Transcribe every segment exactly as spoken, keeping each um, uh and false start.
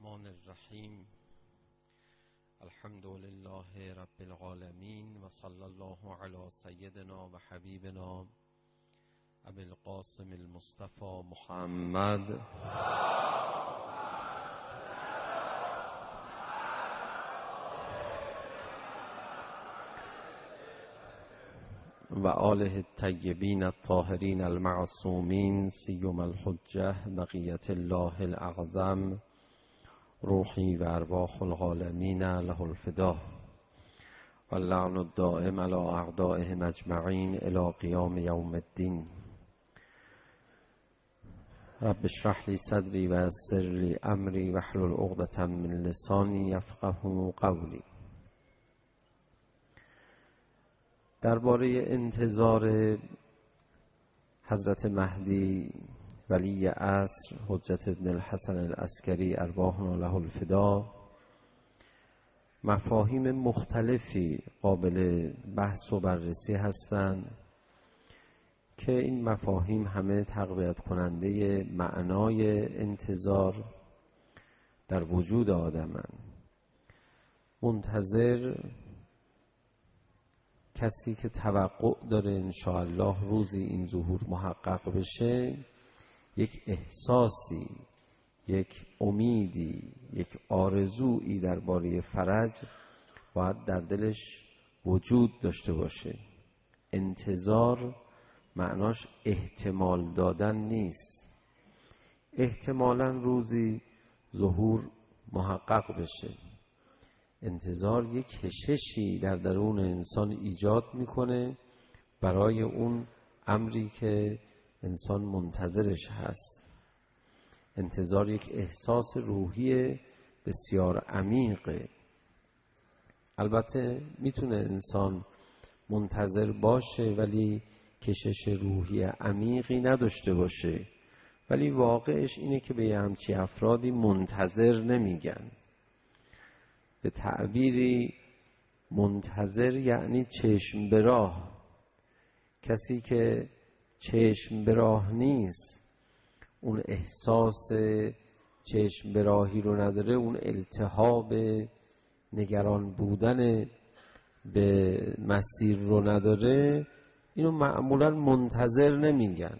الرحمن الرحیم. الحمد لله رب العالمین و صلی الله علی سیدنا و حبیبنا ابی القاسم المصطفى محمد و آله الطیبین الطاهرین المعصومین سیما الحجة بقیة الله الاعظم روحی و ارواح العالمین له الفدا و اللعن الدائم علی اعدائهم اجمعین الی قیام یوم الدین. رب اشرح لی صدری و یسر لی امری واحلل عقدة من لسانی یفقهوا قولی. درباره انتظار حضرت مهدی ولی عصر حجت ابن الحسن العسکری ارواحنا له الفدا مفاهیم مختلفی قابل بحث و بررسی هستند که این مفاهیم همه تقویت کننده معنای انتظار در وجود آدمند. منتظر کسی که توقع داره انشاءالله روزی این ظهور محقق بشه، یک احساسی، یک امیدی، یک آرزویی درباره فرج باید در دلش وجود داشته باشه. انتظار معناش احتمال دادن نیست. احتمالاً روزی ظهور محقق بشه. انتظار یک کششی در درون انسان ایجاد میکنه برای اون امری که انسان منتظرش هست. انتظار یک احساس روحی بسیار عمیقه. البته میتونه انسان منتظر باشه ولی کشش روحی عمیقی نداشته باشه، ولی واقعش اینه که به همچی افرادی منتظر نمیگن. به تعبیری منتظر یعنی چشم به راه. کسی که چشم به راه نیست، اون احساس چشم به راهی رو نداره، اون التهاب نگران بودن به مسیر رو نداره، اینو معمولا منتظر نمیگن.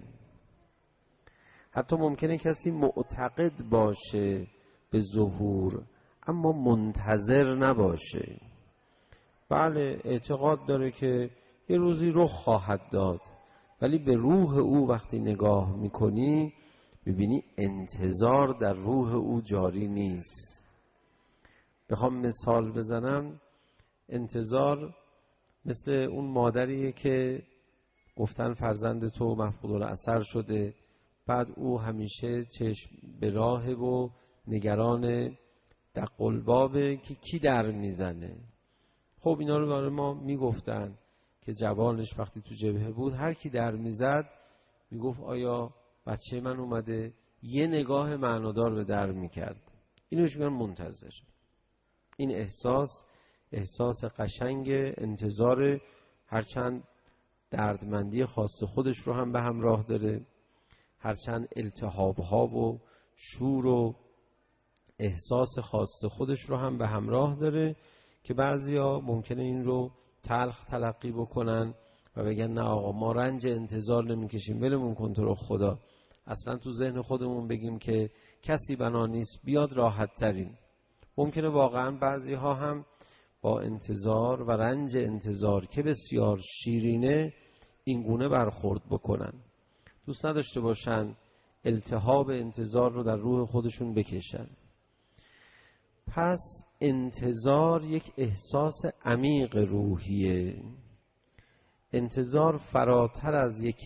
حتی ممکنه کسی معتقد باشه به ظهور اما منتظر نباشه. بله، اعتقاد داره که یه روزی رخ خواهد داد، ولی به روح او وقتی نگاه میکنی میبینی انتظار در روح او جاری نیست. بخوام مثال بزنم، انتظار مثل اون مادریه که گفتن فرزند تو مفقود الاثر شده، بعد او همیشه چشم به راه و نگران دق البابه که کی در میزنه. خب اینا رو برای ما میگفتن که جوانش وقتی تو جبهه بود هر کی در میزد میگفت آیا بچه من اومده، یه نگاه معنادار به در میکرد. اینو میگن منتظر. این احساس احساس قشنگ انتظار، هرچند دردمندی خاص خودش رو هم به همراه داره، هرچند التهاب‌ها و شور و احساس خاص خودش رو هم به همراه داره که بعضیا ممکنه این رو تلخ تلقی بکنن و بگن نه آقا ما رنج انتظار نمیکشیم، ولمون کن تو رو خدا. اصلا تو ذهن خودمون بگیم که کسی بنا نیست بیاد راحت ترین. ممکنه واقعا بعضی ها هم با انتظار و رنج انتظار که بسیار شیرینه این گونه برخورد بکنن. دوست نداشته باشن التهاب انتظار رو در روح خودشون بکشن. پس انتظار یک احساس عمیق روحیه. انتظار فراتر از یک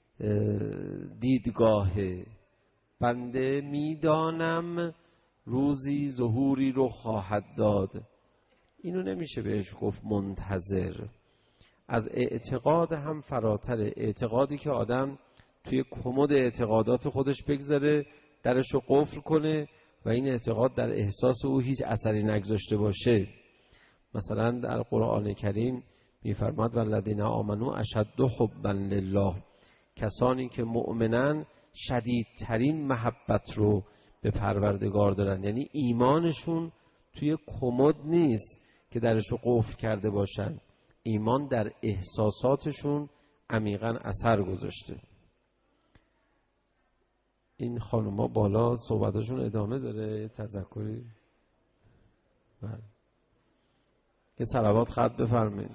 دیدگاهه. بنده میدانم روزی ظهوری رو خواهد داد، اینو نمیشه بهش گفت منتظر. از اعتقاد هم فراتر. اعتقادی که آدم توی کمد اعتقادات خودش بگذاره، درش رو قفل کنه و این اعتقاد در احساس او هیچ اثری نگذاشته باشه. مثلا در قرآن کریم میفرماد والذین آمنوا اشد حبا لله. کسانی که مؤمنن شدیدترین محبت رو به پروردگار دارن، یعنی ایمانشون توی کمد نیست که درشو قفل کرده باشن، ایمان در احساساتشون عمیقاً اثر گذاشته. این خانوما بالا صحبتاشون ادامه داره، تذکری بله یه صلوات خط بفرمایید.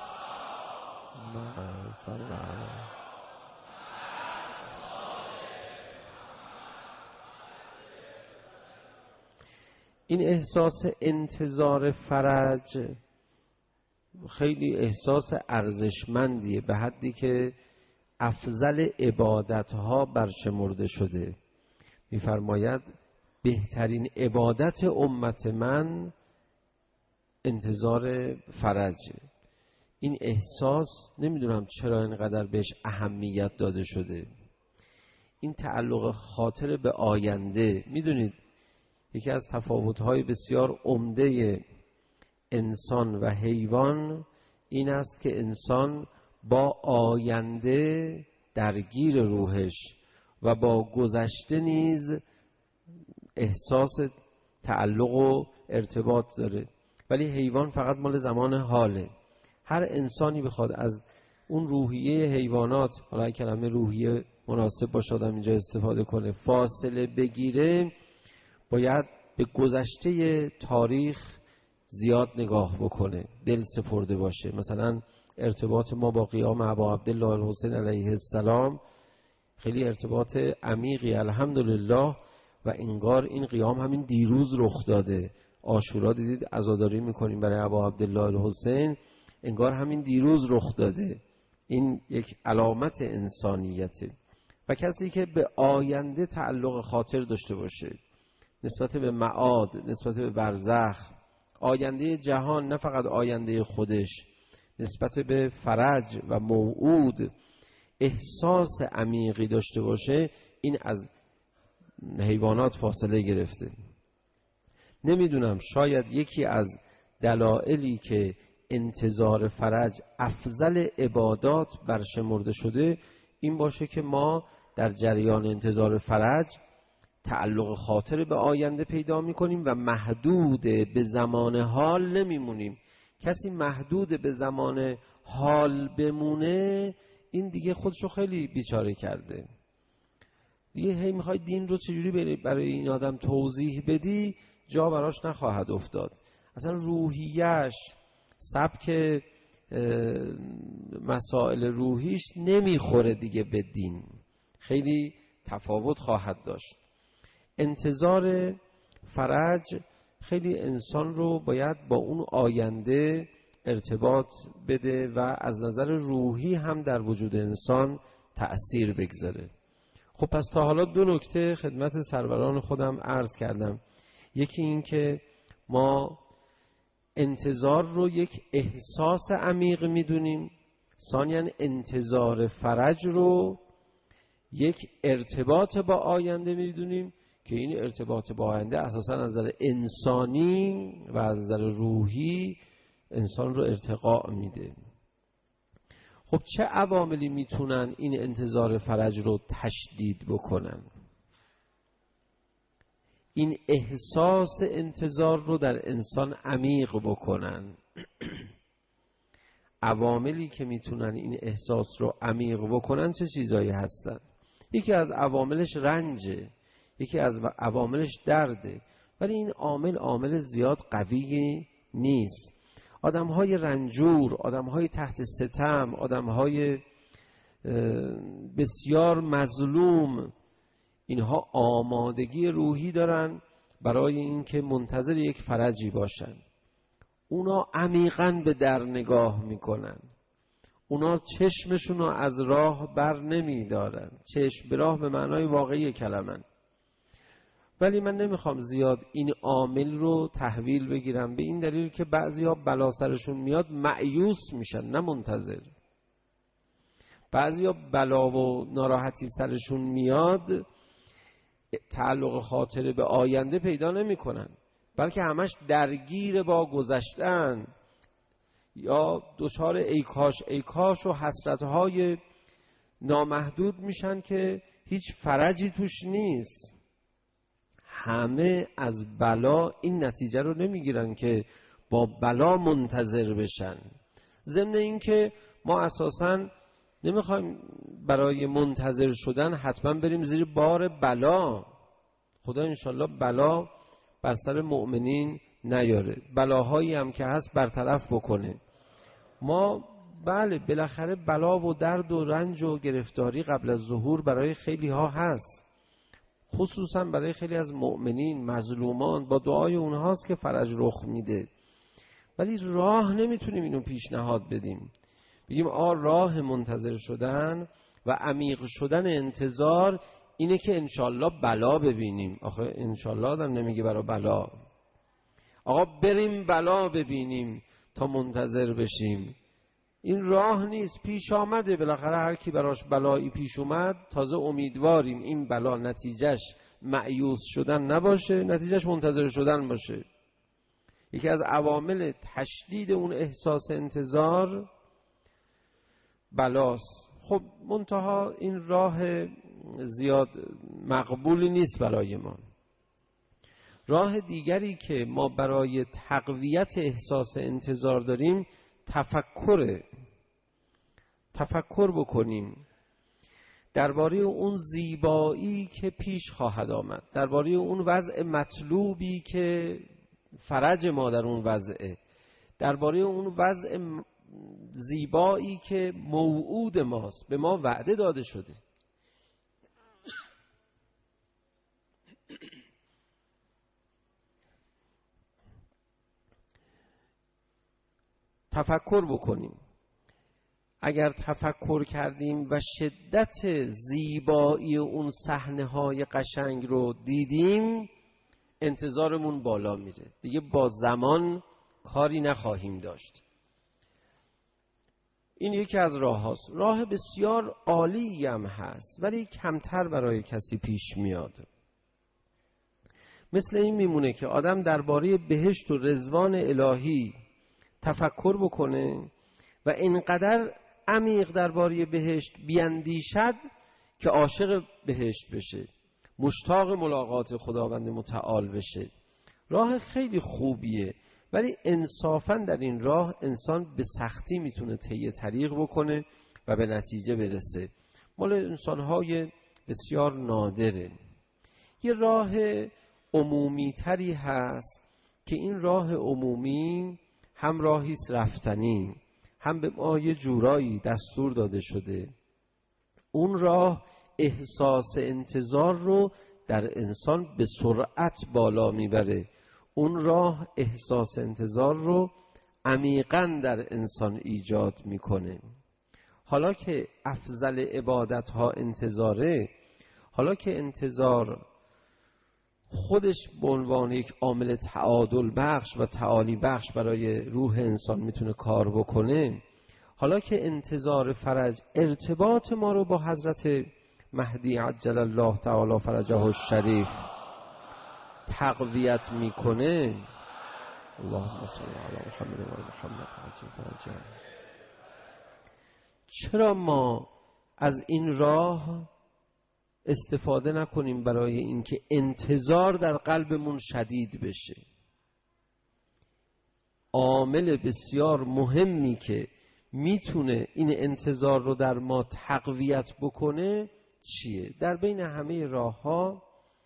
این احساس انتظار فرج خیلی احساس ارزشمندیه، به حدی که افضل عبادتها برشمرده شده. می‌فرماید بهترین عبادت امت من انتظار فرجه. این احساس نمیدونم چرا اینقدر بهش اهمیت داده شده. این تعلق خاطر به آینده، میدونید یکی از تفاوت‌های بسیار عمده انسان و حیوان این است که انسان با آینده درگیر روحش و با گذشته نیز احساس تعلق و ارتباط داره، ولی حیوان فقط مال زمان حاله. هر انسانی بخواد از اون روحیه حیوانات، حالا کلمه روحیه مناسب باشه آدم اینجا استفاده کنه، فاصله بگیره، باید به گذشته تاریخ زیاد نگاه بکنه، دل سپرده باشه. مثلا ارتباط ما با قیام ابا عبدالله الحسین علیه السلام خیلی ارتباط عمیقی الحمدلله، و انگار این قیام همین دیروز رخ داده. عاشورا دیدید عزاداری میکنیم برای ابا عبدالله الحسین، انگار همین دیروز رخ داده. این یک علامت انسانیته. و کسی که به آینده تعلق خاطر داشته باشه نسبت به معاد، نسبت به برزخ، آینده جهان، نه فقط آینده خودش، نسبت به فرج و موعود احساس عمیقی داشته باشه، این از حیوانات فاصله گرفته. نمیدونم، شاید یکی از دلایلی که انتظار فرج افضل عبادات برشمرده شده این باشه که ما در جریان انتظار فرج تعلق خاطر به آینده پیدا میکنیم و محدود به زمان حال نمیمونیم. کسی محدود به زمان حال بمونه این دیگه خودشو خیلی بیچاره کرده. دیگه هی میخوای دین رو چجوری برای این آدم توضیح بدی، جا براش نخواهد افتاد. اصلا روحیش، سبک مسائل روحیش نمیخوره دیگه به دین، خیلی تفاوت خواهد داشت. انتظار فرج خیلی انسان رو باید با اون آینده ارتباط بده و از نظر روحی هم در وجود انسان تأثیر بگذاره. خب پس تا حالا دو نکته خدمت سروران خودم عرض کردم. یکی این که ما انتظار رو یک احساس عمیق میدونیم، ثانیاً انتظار فرج رو یک ارتباط با آینده میدونیم که این ارتباط با آینده اساساً از نظر انسانی و از نظر روحی انسان رو ارتقا میده. خب چه عواملی میتونن این انتظار فرج رو تشدید بکنن؟ این احساس انتظار رو در انسان عمیق بکنن. عواملی که میتونن این احساس رو عمیق بکنن چه چیزایی هستن؟ یکی از عواملش رنجه، یکی از عواملش درده، ولی این عامل عامل زیاد قوی نیست. آدم‌های رنجور، آدم‌های تحت ستم، آدم‌های بسیار مظلوم، اینها آمادگی روحی دارن برای اینکه منتظر یک فرجی باشن. اونا عمیقاً به در نگاه میکنن، اونا چشمشون رو از راه بر نمیدارن، چشم به راه به معنای واقعی کلمه. ولی من نمیخوام زیاد این عامل رو تحویل بگیرم، به این دلیل که بعضیا بلا سرشون میاد مایوس میشن نه منتظر. بعضیا بلا و ناراحتی سرشون میاد تعلق خاطر به آینده پیدا نمی کنن، بلکه همش درگیر با گذشتن یا دچار ای کاش ای کاش و حسرتهای نامحدود میشن که هیچ فرجی توش نیست. همه از بلا این نتیجه رو نمیگیرن که با بلا منتظر بشن. ضمن این که ما اساساً نمیخوایم برای منتظر شدن حتما بریم زیر بار بلا. خدا انشالله بلا بر سر مؤمنین نیاره، بلاهایی هم که هست برطرف بکنه. ما بله بالاخره بلا و درد و رنج و گرفتاری قبل از ظهور برای خیلی ها هست، خصوصا برای خیلی از مؤمنین مظلومان، با دعای اونهاست که فرج رخ میده. ولی راه نمیتونیم اینو پیشنهاد بدیم بگیم آ راه منتظر شدن و عمیق شدن انتظار اینه که انشالله بلا ببینیم. آخه انشالله آدم نمیگه برای بلا. آقا بریم بلا ببینیم تا منتظر بشیم، این راه نیست. پیش آمده بالاخره، هر کی براش بلایی پیش اومد تازه امیدواریم این بلا نتیجهش مایوس شدن نباشه، نتیجهش منتظر شدن باشه. یکی از عوامل تشدید اون احساس انتظار بلاست. خب منتها این راه زیاد مقبولی نیست برای ما. راه دیگری که ما برای تقویت احساس انتظار داریم تفکره. تفکر بکنیم درباره اون زیبایی که پیش خواهد آمد، درباره اون وضع مطلوبی که فرج ما در اون وضعه، درباره اون وضع زیبایی که موعود ماست، به ما وعده داده شده. تفکر بکنیم. اگر تفکر کردیم و شدت زیبایی اون صحنه‌های قشنگ رو دیدیم، انتظارمون بالا میره، دیگه با زمان کاری نخواهیم داشت. این یکی از راه هاست. راه بسیار عالی هم هست ولی کمتر برای کسی پیش میاد. مثل این میمونه که آدم درباره بهشت و رضوان الهی تفکر بکنه و اینقدر عمیق درباره بهشت بیاندیشد که عاشق بهشت بشه، مشتاق ملاقات خداوند متعال بشه. راه خیلی خوبیه ولی انصافاً در این راه انسان به سختی میتونه طی طریق بکنه و به نتیجه برسه. مال انسانهای بسیار نادره. یه راه عمومی تری هست که این راه عمومی هم راهیست رفتنی، هم به ما یه جورایی دستور داده شده. اون راه احساس انتظار رو در انسان به سرعت بالا میبره. اون راه احساس انتظار رو عمیقاً در انسان ایجاد میکنه. حالا که افضل عبادت ها انتظاره، حالا که انتظار خودش به عنوان یک عامل تعادل بخش و تعالی بخش برای روح انسان میتونه کار بکنه، حالا که انتظار فرج ارتباط ما رو با حضرت مهدی عجل الله تعالی فرجه الشریف تقویت میکنه، اللهم صل علی محمد و محمد عجل فرجه. چرا ما از این راه استفاده نکنیم برای اینکه انتظار در قلبمون شدید بشه؟ عامل بسیار مهمی که میتونه این انتظار رو در ما تقویت بکنه چیه؟ در بین همه راه ها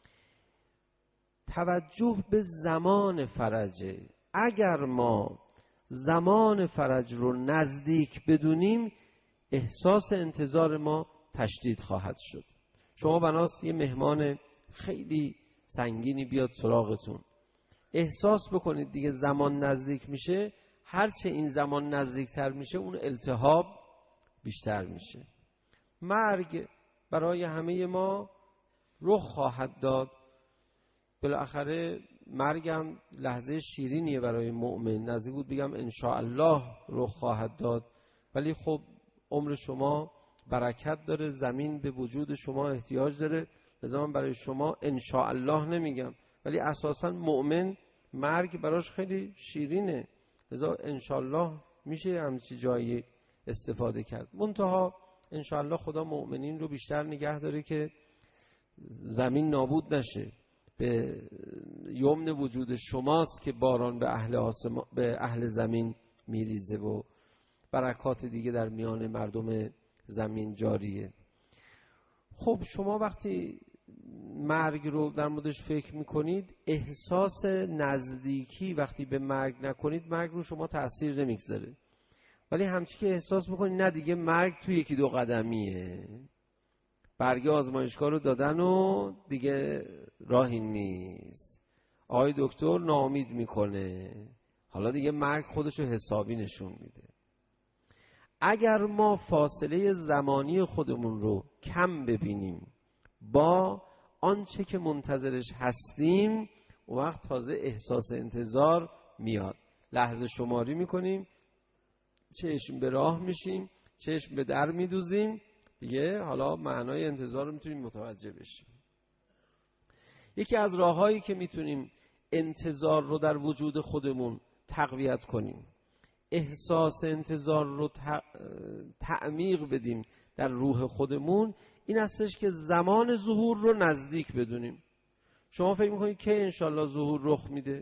توجه به زمان فرجه. اگر ما زمان فرج رو نزدیک بدونیم احساس انتظار ما تشدید خواهد شد. شما بناست یه مهمان خیلی سنگینی بیاد سراغتون، احساس بکنید دیگه زمان نزدیک میشه، هرچه این زمان نزدیکتر میشه اون التهاب بیشتر میشه. مرگ برای همه ما رخ خواهد داد. بالاخره مرگم لحظه شیرینیه برای مؤمن، نزدیک بود بگم انشاءالله رخ خواهد داد، ولی خب عمر شما برکت داره، زمین به وجود شما احتیاج داره، لذا من برای شما انشاءالله نمیگم، ولی اساساً مؤمن مرگ براش خیلی شیرینه، لذا انشاءالله میشه همچی جایی استفاده کرد. منتها انشاءالله خدا مؤمنین رو بیشتر نگه داره که زمین نابود نشه. به یمن وجود شماست که باران به اهل آسمان، به اهل زمین میریزه و برکات دیگه در میان مردم زمین جاریه. خب شما وقتی مرگ رو در موردش فکر میکنید، احساس نزدیکی وقتی به مرگ نکنید، مرگ رو شما تأثیر نمیگذاره. ولی همچی که احساس میکنید نه دیگه مرگ توی یکی دو قدمیه، برگه آزمایشگاه رو دادن و دیگه راهی نیست، آقای دکتر ناامید میکنه، حالا دیگه مرگ خودشو حسابی نشون میده. اگر ما فاصله زمانی خودمون رو کم ببینیم با آنچه که منتظرش هستیم، اون وقت تازه احساس انتظار میاد. لحظه شماری میکنیم، چشم به راه میشیم، چشم به در میدوزیم، دیگه حالا معنای انتظار رو میتونیم متوجه بشیم. یکی از راههایی که میتونیم انتظار رو در وجود خودمون تقویت کنیم، احساس انتظار رو تعمیق بدیم در روح خودمون، این هستش که زمان ظهور رو نزدیک بدونیم. شما فکر میکنید که انشالله ظهور رخ میده؟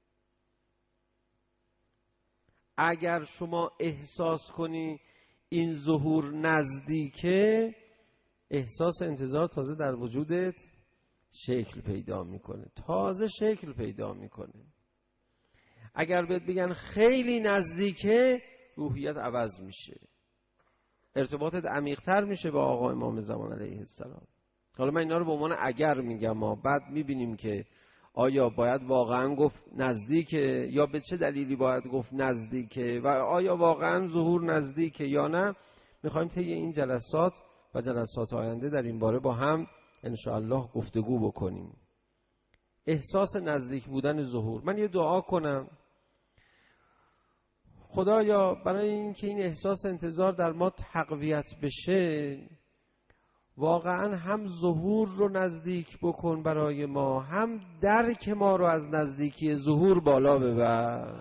اگر شما احساس کنی این ظهور نزدیکه، احساس انتظار تازه در وجودت شکل پیدا میکنه، تازه شکل پیدا میکنه. اگر بهت بگن خیلی نزدیکه، روحیت عوض میشه، ارتباطت عمیق‌تر میشه با آقا امام زمان علیه السلام. حالا من اینا رو به عنوان اگر میگم، ما بعد میبینیم که آیا باید واقعا گفت نزدیکه یا به چه دلیلی باید گفت نزدیکه و آیا واقعا ظهور نزدیکه یا نه. میخوایم طی این جلسات و جلسات آینده در این باره با هم انشاءالله گفتگو بکنیم. احساس نزدیک بودن ظهور. من یه دعا کنم، خدایا برای اینکه این احساس انتظار در ما تقویت بشه، واقعا هم ظهور رو نزدیک بکن برای ما، هم درک ما رو از نزدیکی ظهور بالا ببر.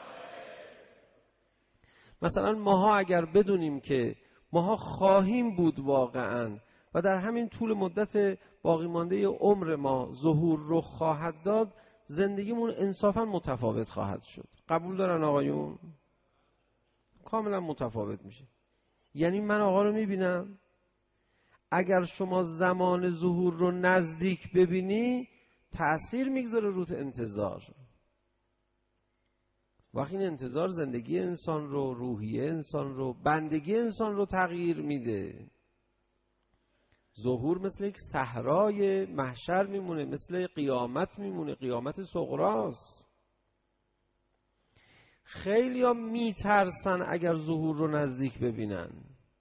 مثلا ماها اگر بدونیم که ماها خواهیم بود واقعا و در همین طول مدت باقی مانده عمر ما ظهور رو خواهد داد، زندگیمون انصافا متفاوت خواهد شد. قبول دارن آقایون؟ کاملا متفاوت میشه. یعنی من آقا رو میبینم، اگر شما زمان ظهور رو نزدیک ببینی، تأثیر میگذاره روت انتظار. وقتی این انتظار زندگی انسان رو، روحیه انسان رو، بندگی انسان رو تغییر میده. ظهور مثل یک صحرای محشر میمونه، مثل قیامت میمونه، قیامت صغراست. خیلی ها میترسن اگر ظهور رو نزدیک ببینن،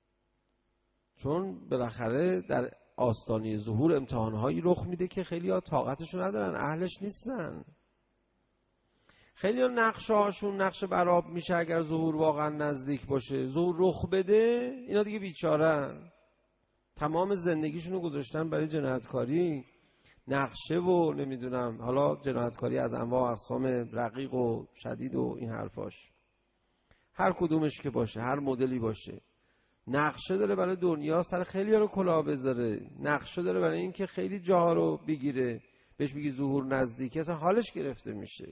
چون بالاخره در آستانه ظهور امتحانهایی رخ میده که خیلی ها طاقتشو ندارن، اهلش نیستن. خیلی ها نقشه هاشون نقشه براب میشه اگر ظهور واقعا نزدیک باشه. ظهور رخ بده، اینا دیگه بیچارن، تمام زندگیشونو گذاشتن برای جنایتکاری، نقشه و نمیدونم حالا جنایتکاری از انواع و اقسام رقیق و شدید و این حرفاش، هر کدومش که باشه، هر مدلی باشه، نقشه داره برای دنیا سر خیلی ها رو کلاه بذاره، نقشه داره برای این که خیلی جاها رو بگیره، بهش بگی ظهور نزدیکه اصلا حالش گرفته میشه.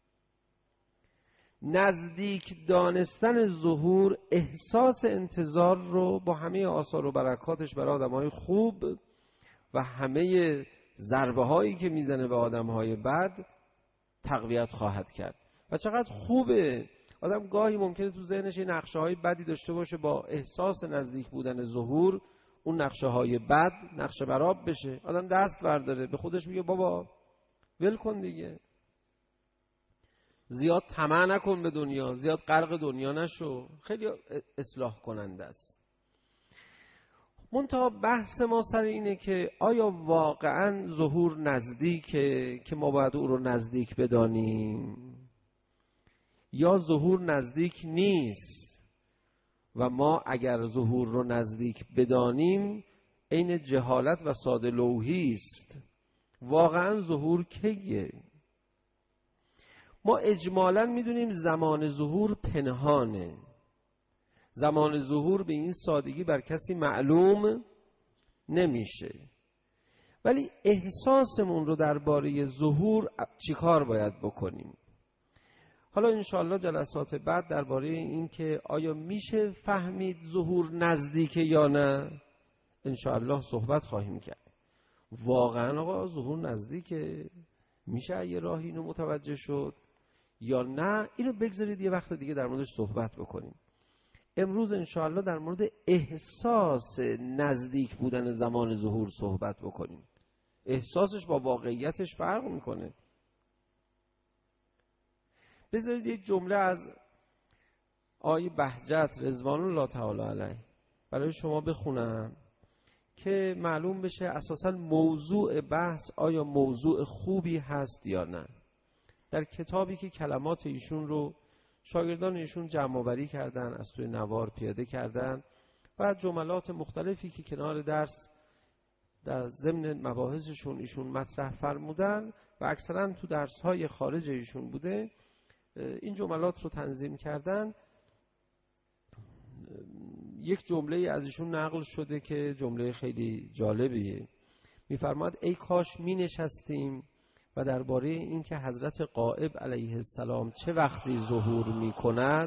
نزدیک دانستن ظهور احساس انتظار رو با همه آثار و برکاتش برای آدم‌های خوب و همه ضربه هایی که میزنه به آدم‌های بد تقویت خواهد کرد. و چقدر خوبه آدم گاهی ممکنه تو ذهنش این نقشه های بدی داشته باشه، با احساس نزدیک بودن ظهور اون نقشه های بد نقشه براب بشه، آدم دست برداره به خودش میگه بابا ول کن دیگه، زیاد طمع نکن به دنیا، زیاد غرق دنیا نشو. خیلی اصلاح کننده است. منتها بحث ما سر اینه که آیا واقعا ظهور نزدیکه که ما باید او رو نزدیک بدانیم، یا ظهور نزدیک نیست و ما اگر ظهور رو نزدیک بدانیم عین جهالت و ساده لوحی است. واقعا ظهور کیه؟ ما اجمالاً میدونیم زمان ظهور پنهانه. زمان ظهور به این سادگی بر کسی معلوم نمیشه، ولی احساسمون رو درباره ظهور چیکار باید بکنیم؟ حالا انشاءالله جلسات بعد درباره این که آیا میشه فهمید ظهور نزدیکه یا نه انشاءالله صحبت خواهیم کرد. واقعا آقا ظهور نزدیکه؟ میشه یه راهی اینو متوجه شد یا نه؟ اینو بگذارید یه وقت دیگه در موردش صحبت بکنیم. امروز انشاءالله در مورد احساس نزدیک بودن زمان ظهور صحبت بکنیم. احساسش با واقعیتش فرق میکنه. بذارید یک جمله از آقای بهجت رضوان الله تعالی علیه برای شما بخونم که معلوم بشه اساساً موضوع بحث آیا موضوع خوبی هست یا نه. در کتابی که کلمات ایشون رو شاگردان ایشون جمع آوری کردن، از توی نوار پیاده کردن و جملات مختلفی که کنار درس در ضمن مباحثشون ایشون مطرح فرمودن و اکثرا تو درس‌های خارج ایشون بوده، این جملات رو تنظیم کردن. یک جمله از ایشون نقل شده که جمله خیلی جالبیه. می‌فرماد ای کاش می نشستیم و درباره این که حضرت غائب علیه السلام چه وقتی ظهور می کند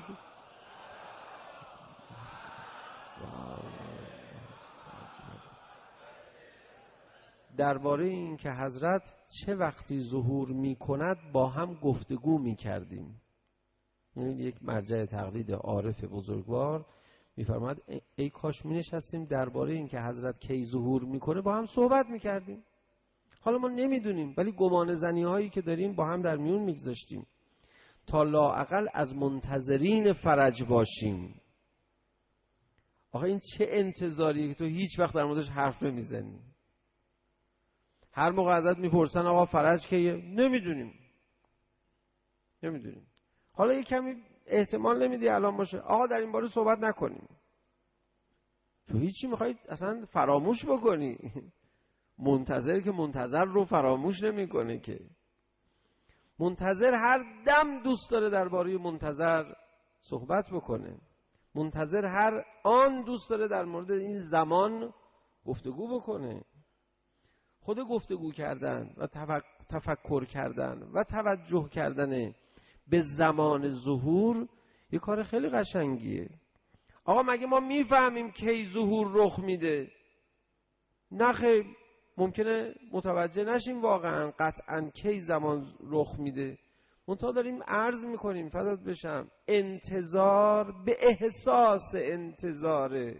درباره این که حضرت چه وقتی ظهور می کند با هم گفتگو می کردیم. این یک مرجع تقلید عارف بزرگوار می‌فرماد ای کاش می نشستیم درباره این که حضرت کی ظهور میکنه با هم صحبت میکردیم. حالا ما نمیدونیم ولی گمان زنی هایی که داریم با هم در میون میگذاشتیم تا لااقل از منتظرین فرج باشیم. آخه این چه انتظاریه که تو هیچ وقت در موردش حرف نمیزنی؟ هر موقع ازت میپرسن آقا فرج کیه؟ نمیدونیم نمیدونیم حالا یه کمی احتمال نمیدی الان باشه آقا در این باره صحبت نکنیم. تو هیچی میخوایی اصلا فراموش بکنی؟ منتظر که منتظر رو فراموش نمیکنه که. منتظر هر دم دوست داره درباره منتظر صحبت بکنه. منتظر هر آن دوست داره در مورد این زمان گفتگو بکنه. خود گفتگو کردن و تفکر کردن و توجه کردن به زمان ظهور یه کار خیلی قشنگیه. آقا مگه ما میفهمیم کی ظهور رخ میده؟ نه خیر، ممکنه متوجه نشیم واقعا قطعا کی زمان رخ میده. منتها داریم عرض میکنیم فدات بشم انتظار به احساس انتظاره،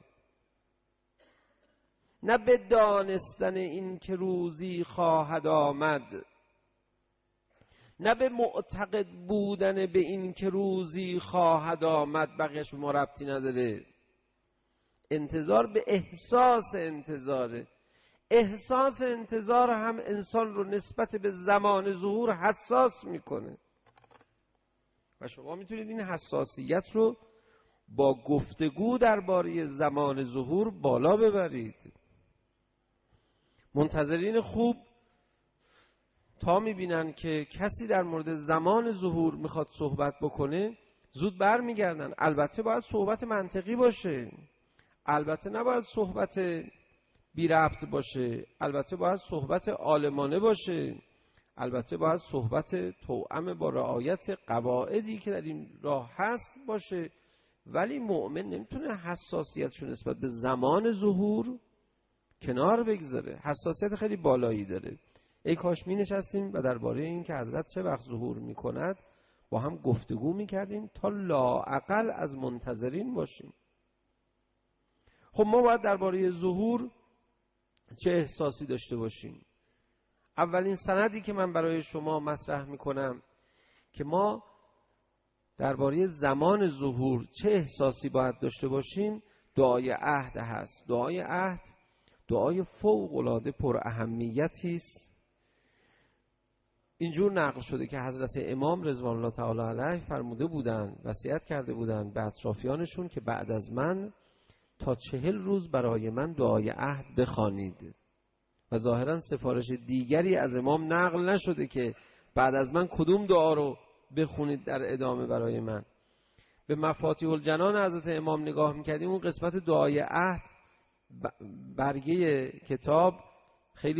نه به دانستن این که روزی خواهد آمد، نه به معتقد بودن به این که روزی خواهد آمد. بقیهش به ما ربطی نداره. انتظار به احساس انتظاره. احساس انتظار هم انسان رو نسبت به زمان ظهور حساس میکنه و شما میتونید این حساسیت رو با گفتگو درباره زمان ظهور بالا ببرید. منتظرین خوب تا میبینن که کسی در مورد زمان ظهور میخواد صحبت بکنه زود بر میگردن. البته باید صحبت منطقی باشه، البته نباید صحبت بی ربط باشه، البته باید صحبت عالمانه باشه، البته باید صحبت توأم با رعایت قواعدی که در این راه هست باشه. ولی مؤمن نمیتونه حساسیتشو نسبت به زمان ظهور کنار بگذاره. حساسیت خیلی بالایی داره. ای کاش می نشستیم و درباره این که حضرت چه وقت ظهور می کند با هم گفتگو می کردیم تا لااقل از منتظرین باشیم. خب ما باید درباره ظهور چه احساسی داشته باشیم؟ اولین سندی که من برای شما مطرح می کنم که ما درباره زمان ظهور چه احساسی باید داشته باشیم دعای عهد هست. دعای عهد دعای فوق العاده پر اهمیتی است. اینجور نقل شده که حضرت امام رضوان الله تعالی علیه فرموده بودند، وصیت کرده بودند به اطرافیانشون که بعد از من تا چهل روز برای من دعای عهد بخوانید. و ظاهرا سفارش دیگری از امام نقل نشده که بعد از من کدوم دعا رو بخونید در ادامه برای من. به مفاتیح الجنان حضرت امام نگاه میکردیم، اون قسمت دعای عهد برگه کتاب خیلی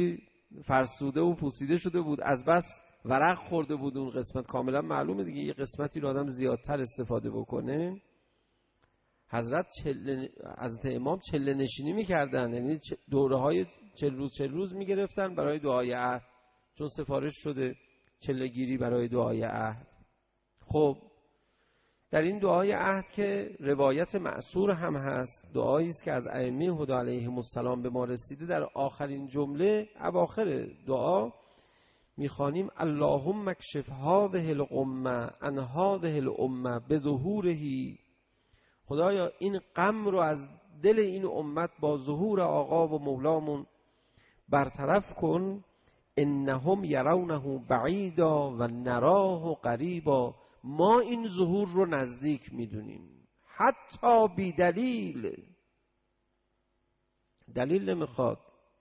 فرسوده و پوسیده شده بود، از بس ورق خورده بود اون قسمت. کاملا معلومه دیگه یه قسمتی رو آدم زیادتر استفاده بکنه. حضرت چله حضرت امام چله نشینی میکردن، یعنی دوره های چل روز چل روز میگرفتن برای دعای عهد، چون سفارش شده چله گیری برای دعای عهد. خب در این دعای عهد که روایت معصور هم هست، دعایی است که از ائمه هدی علیهم السلام به ما رسیده، در آخرین جمله اواخر دعا میخوانیم اللهم اکشف هذه الغمه عن هذه الامه بظهوره. خدایا این غم رو از دل این امت با ظهور آقا و مولامون برطرف کن. انهم یرونه بعیدا و نراه قریبا. ما این ظهور رو نزدیک میدونیم، حتی بی دلیل. دلیل نمیخواد،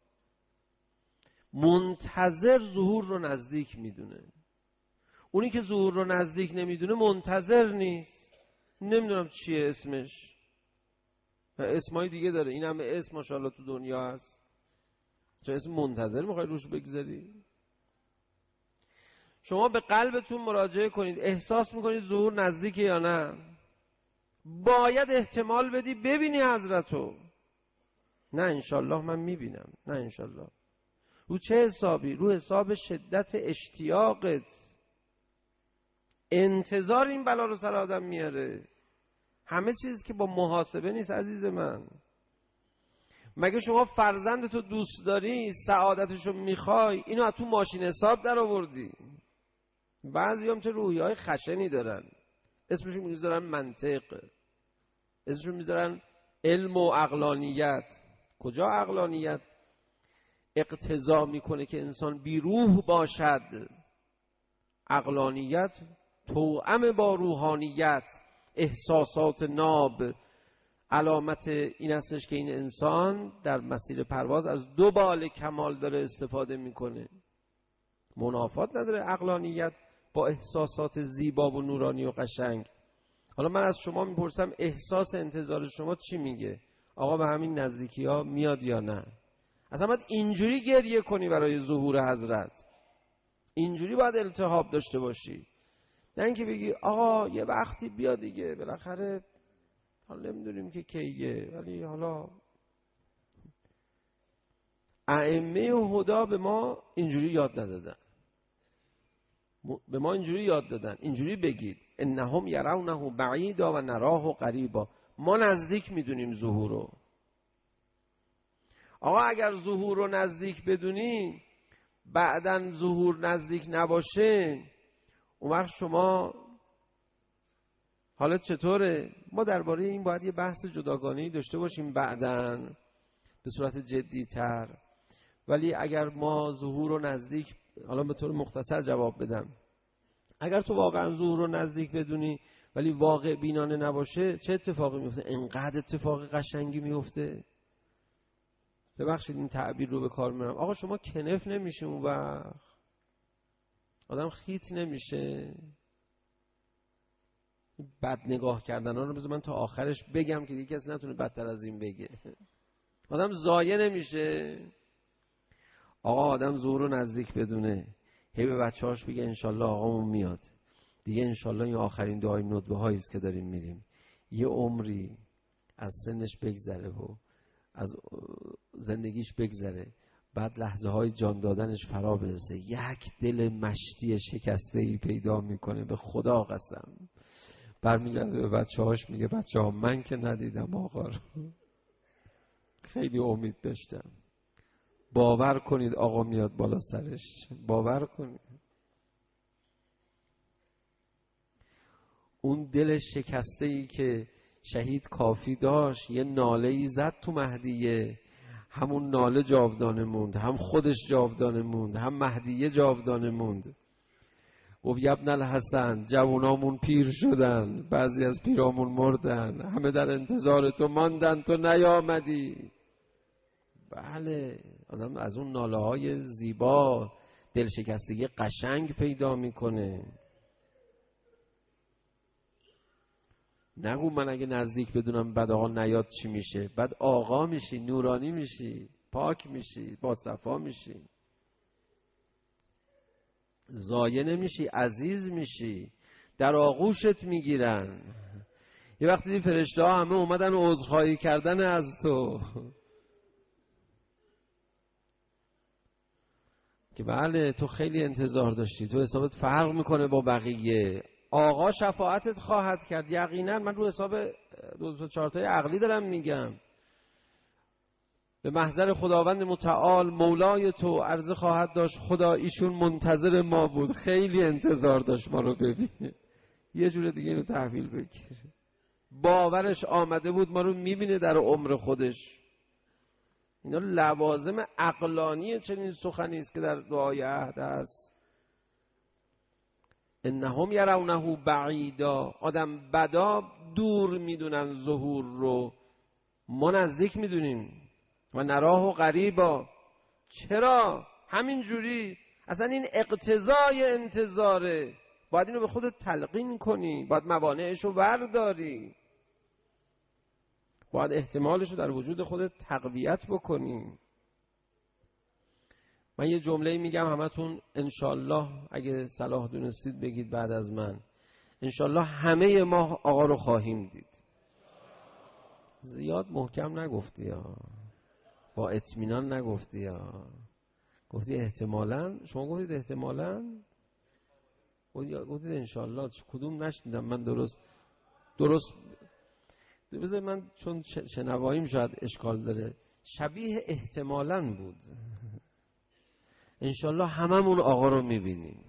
منتظر ظهور رو نزدیک میدونه. اونی که ظهور رو نزدیک نمیدونه منتظر نیست. نمیدونم چیه اسمش، اسمای دیگه داره، این همه اسم ماشاءالله تو دنیا هست، چه اسم منتظر میخوای روش بگذاری؟ شما به قلبتون مراجعه کنید، احساس میکنید ظهور نزدیکه یا نه؟ باید احتمال بدی ببینی حضرتو. نه انشالله من میبینم، نه انشالله. رو چه حسابی؟ رو حساب شدت اشتیاقت. انتظار این بلا رو سر آدم میاره. همه چیز که با محاسبه نیست عزیز من. مگه شما فرزندتو دوست داری، سعادتشو میخوای، اینو از تو ماشین حساب در آوردی؟ بعضی هم چه روحیهای خشنی دارن، اسمشو میذارن منطق، اسمشو میذارن علم و عقلانیت. کجا عقلانیت اقتضا میکنه که انسان بی روح باشد؟ عقلانیت توأم با روحانیت، احساسات ناب. علامت این هستش که این انسان در مسیر پرواز از دو بال کمال داره استفاده میکنه. منافات نداره عقلانیت با احساسات زیبا و نورانی و قشنگ. حالا من از شما میپرسم احساس انتظار شما چی میگه؟ آقا به همین نزدیکی ها میاد یا نه؟ اصلا باید اینجوری گریه کنی برای ظهور حضرت، اینجوری باید التهاب داشته باشی. نه اینکه بگی آقا یه وقتی بیا دیگه، بالاخره حالا نمیدونیم که کیه، ولی حالا ائمه و هدا به ما اینجوری یاد ندادن. به ما اینجوری یاد دادن، اینجوری بگید انهم یرونه بعیدا و نراه قریبا. ما نزدیک میدونیم ظهور رو. آقا اگر ظهور رو نزدیک بدونیم، بعدن ظهور نزدیک نباشه، اون وقت شما حالت چطوره؟ ما درباره این باید یه بحث جداگانه‌ای داشته باشیم بعدن به صورت جدی تر. ولی اگر ما ظهور رو نزدیک، حالا به طور مختصر جواب بدم، اگر تو واقعا ظهور رو نزدیک بدونی ولی واقع بینانه نباشه، چه اتفاقی میفته؟ انقدر اتفاق قشنگی میفته. ببخشید این تعبیر رو به کار میبرم، آقا شما کنف نمیشه، اون وقت آدم خیت نمیشه. بد نگاه کردن ها رو بذار من تا آخرش بگم که دیگه کسی نتونه بدتر از این بگه. آدم ضایع نمیشه. آقا آدم ظهور رو نزدیک بدونه، هی به بچه‌هاش بگه انشالله آقامون میاد دیگه، انشالله این آخرین دعای ندبه هایی است که داریم میریم، یه عمری از سنش بگذره و از زندگیش بگذره، بعد لحظه های جان دادنش فرا برسه، یک دل مشتی شکسته ای پیدا میکنه، به خدا قسم. برمیگرده به بچه هاش میگه بچه ها من که ندیدم آقا رو، خیلی امید داشتم، باور کنید آقا میاد بالا سرش، باور کنید. اون دل شکسته ای که شهید کافی داشت، یه ناله ای زد تو مهدیه، همون ناله جاودانه موند، هم خودش جاودانه موند، هم مهدیه جاودانه موند. گفت ابن الحسن جوانامون پیر شدن، بعضی از پیرامون مردن، همه در انتظار تو ماندن، تو نیامدی. بله، آدم از اون ناله های زیبا دلشکستگی قشنگ پیدا میکنه. نگو من اگه نزدیک بدونم بعد آقا نیاد چی میشه. بعد آقا میشی، نورانی میشی، پاک میشی، با صفا میشی. ضایع نمیشی، عزیز میشی، در آغوشت میگیرن. یه وقتی دی فرشته ها همه اومدن عذرخواهی کردن از تو که بله تو خیلی انتظار داشتی، تو حسابت فرق میکنه با بقیه، آقا شفاعتت خواهد کرد. یقینا من رو حساب دو تا چارتای عقلی دارم میگم. به محضر خداوند متعال مولای تو عرضه خواهد داشت خدا ایشون منتظر ما بود، خیلی انتظار داشت ما رو ببینه. یه جور دیگه اینو تحویل بگیر، باورش آمده بود ما رو میبینه در عمر خودش. اینا لوازم عقلانی چنین سخنی است که در دعای عهد است. انهم یرونه بعیدا، آدم بدا دور میدونن ظهور رو، ما نزدیک میدونیم. و نراه و قریبا، چرا؟ همین جوری. اصلا این اقتضای انتظاره، باید اینو به خودت تلقین کنی، باید موانعش رو برداری، باید احتمالش رو در وجود خودت تقویت بکنی. من یه جمله میگم همتون انشالله اگه صلاح دونستید بگید بعد از من. انشالله همه ما آقا رو خواهیم دید. زیاد محکم نگفتی ها، با اطمینان نگفتی ها، گفتی احتمالاً. شما گفتید احتمالاً، گفتید انشالله. کدوم نشنیدم من درست درست بذار من چون شنواییم شاید اشکال داره، شبیه احتمالاً بود. انشالله هممون آقا رو میبینیم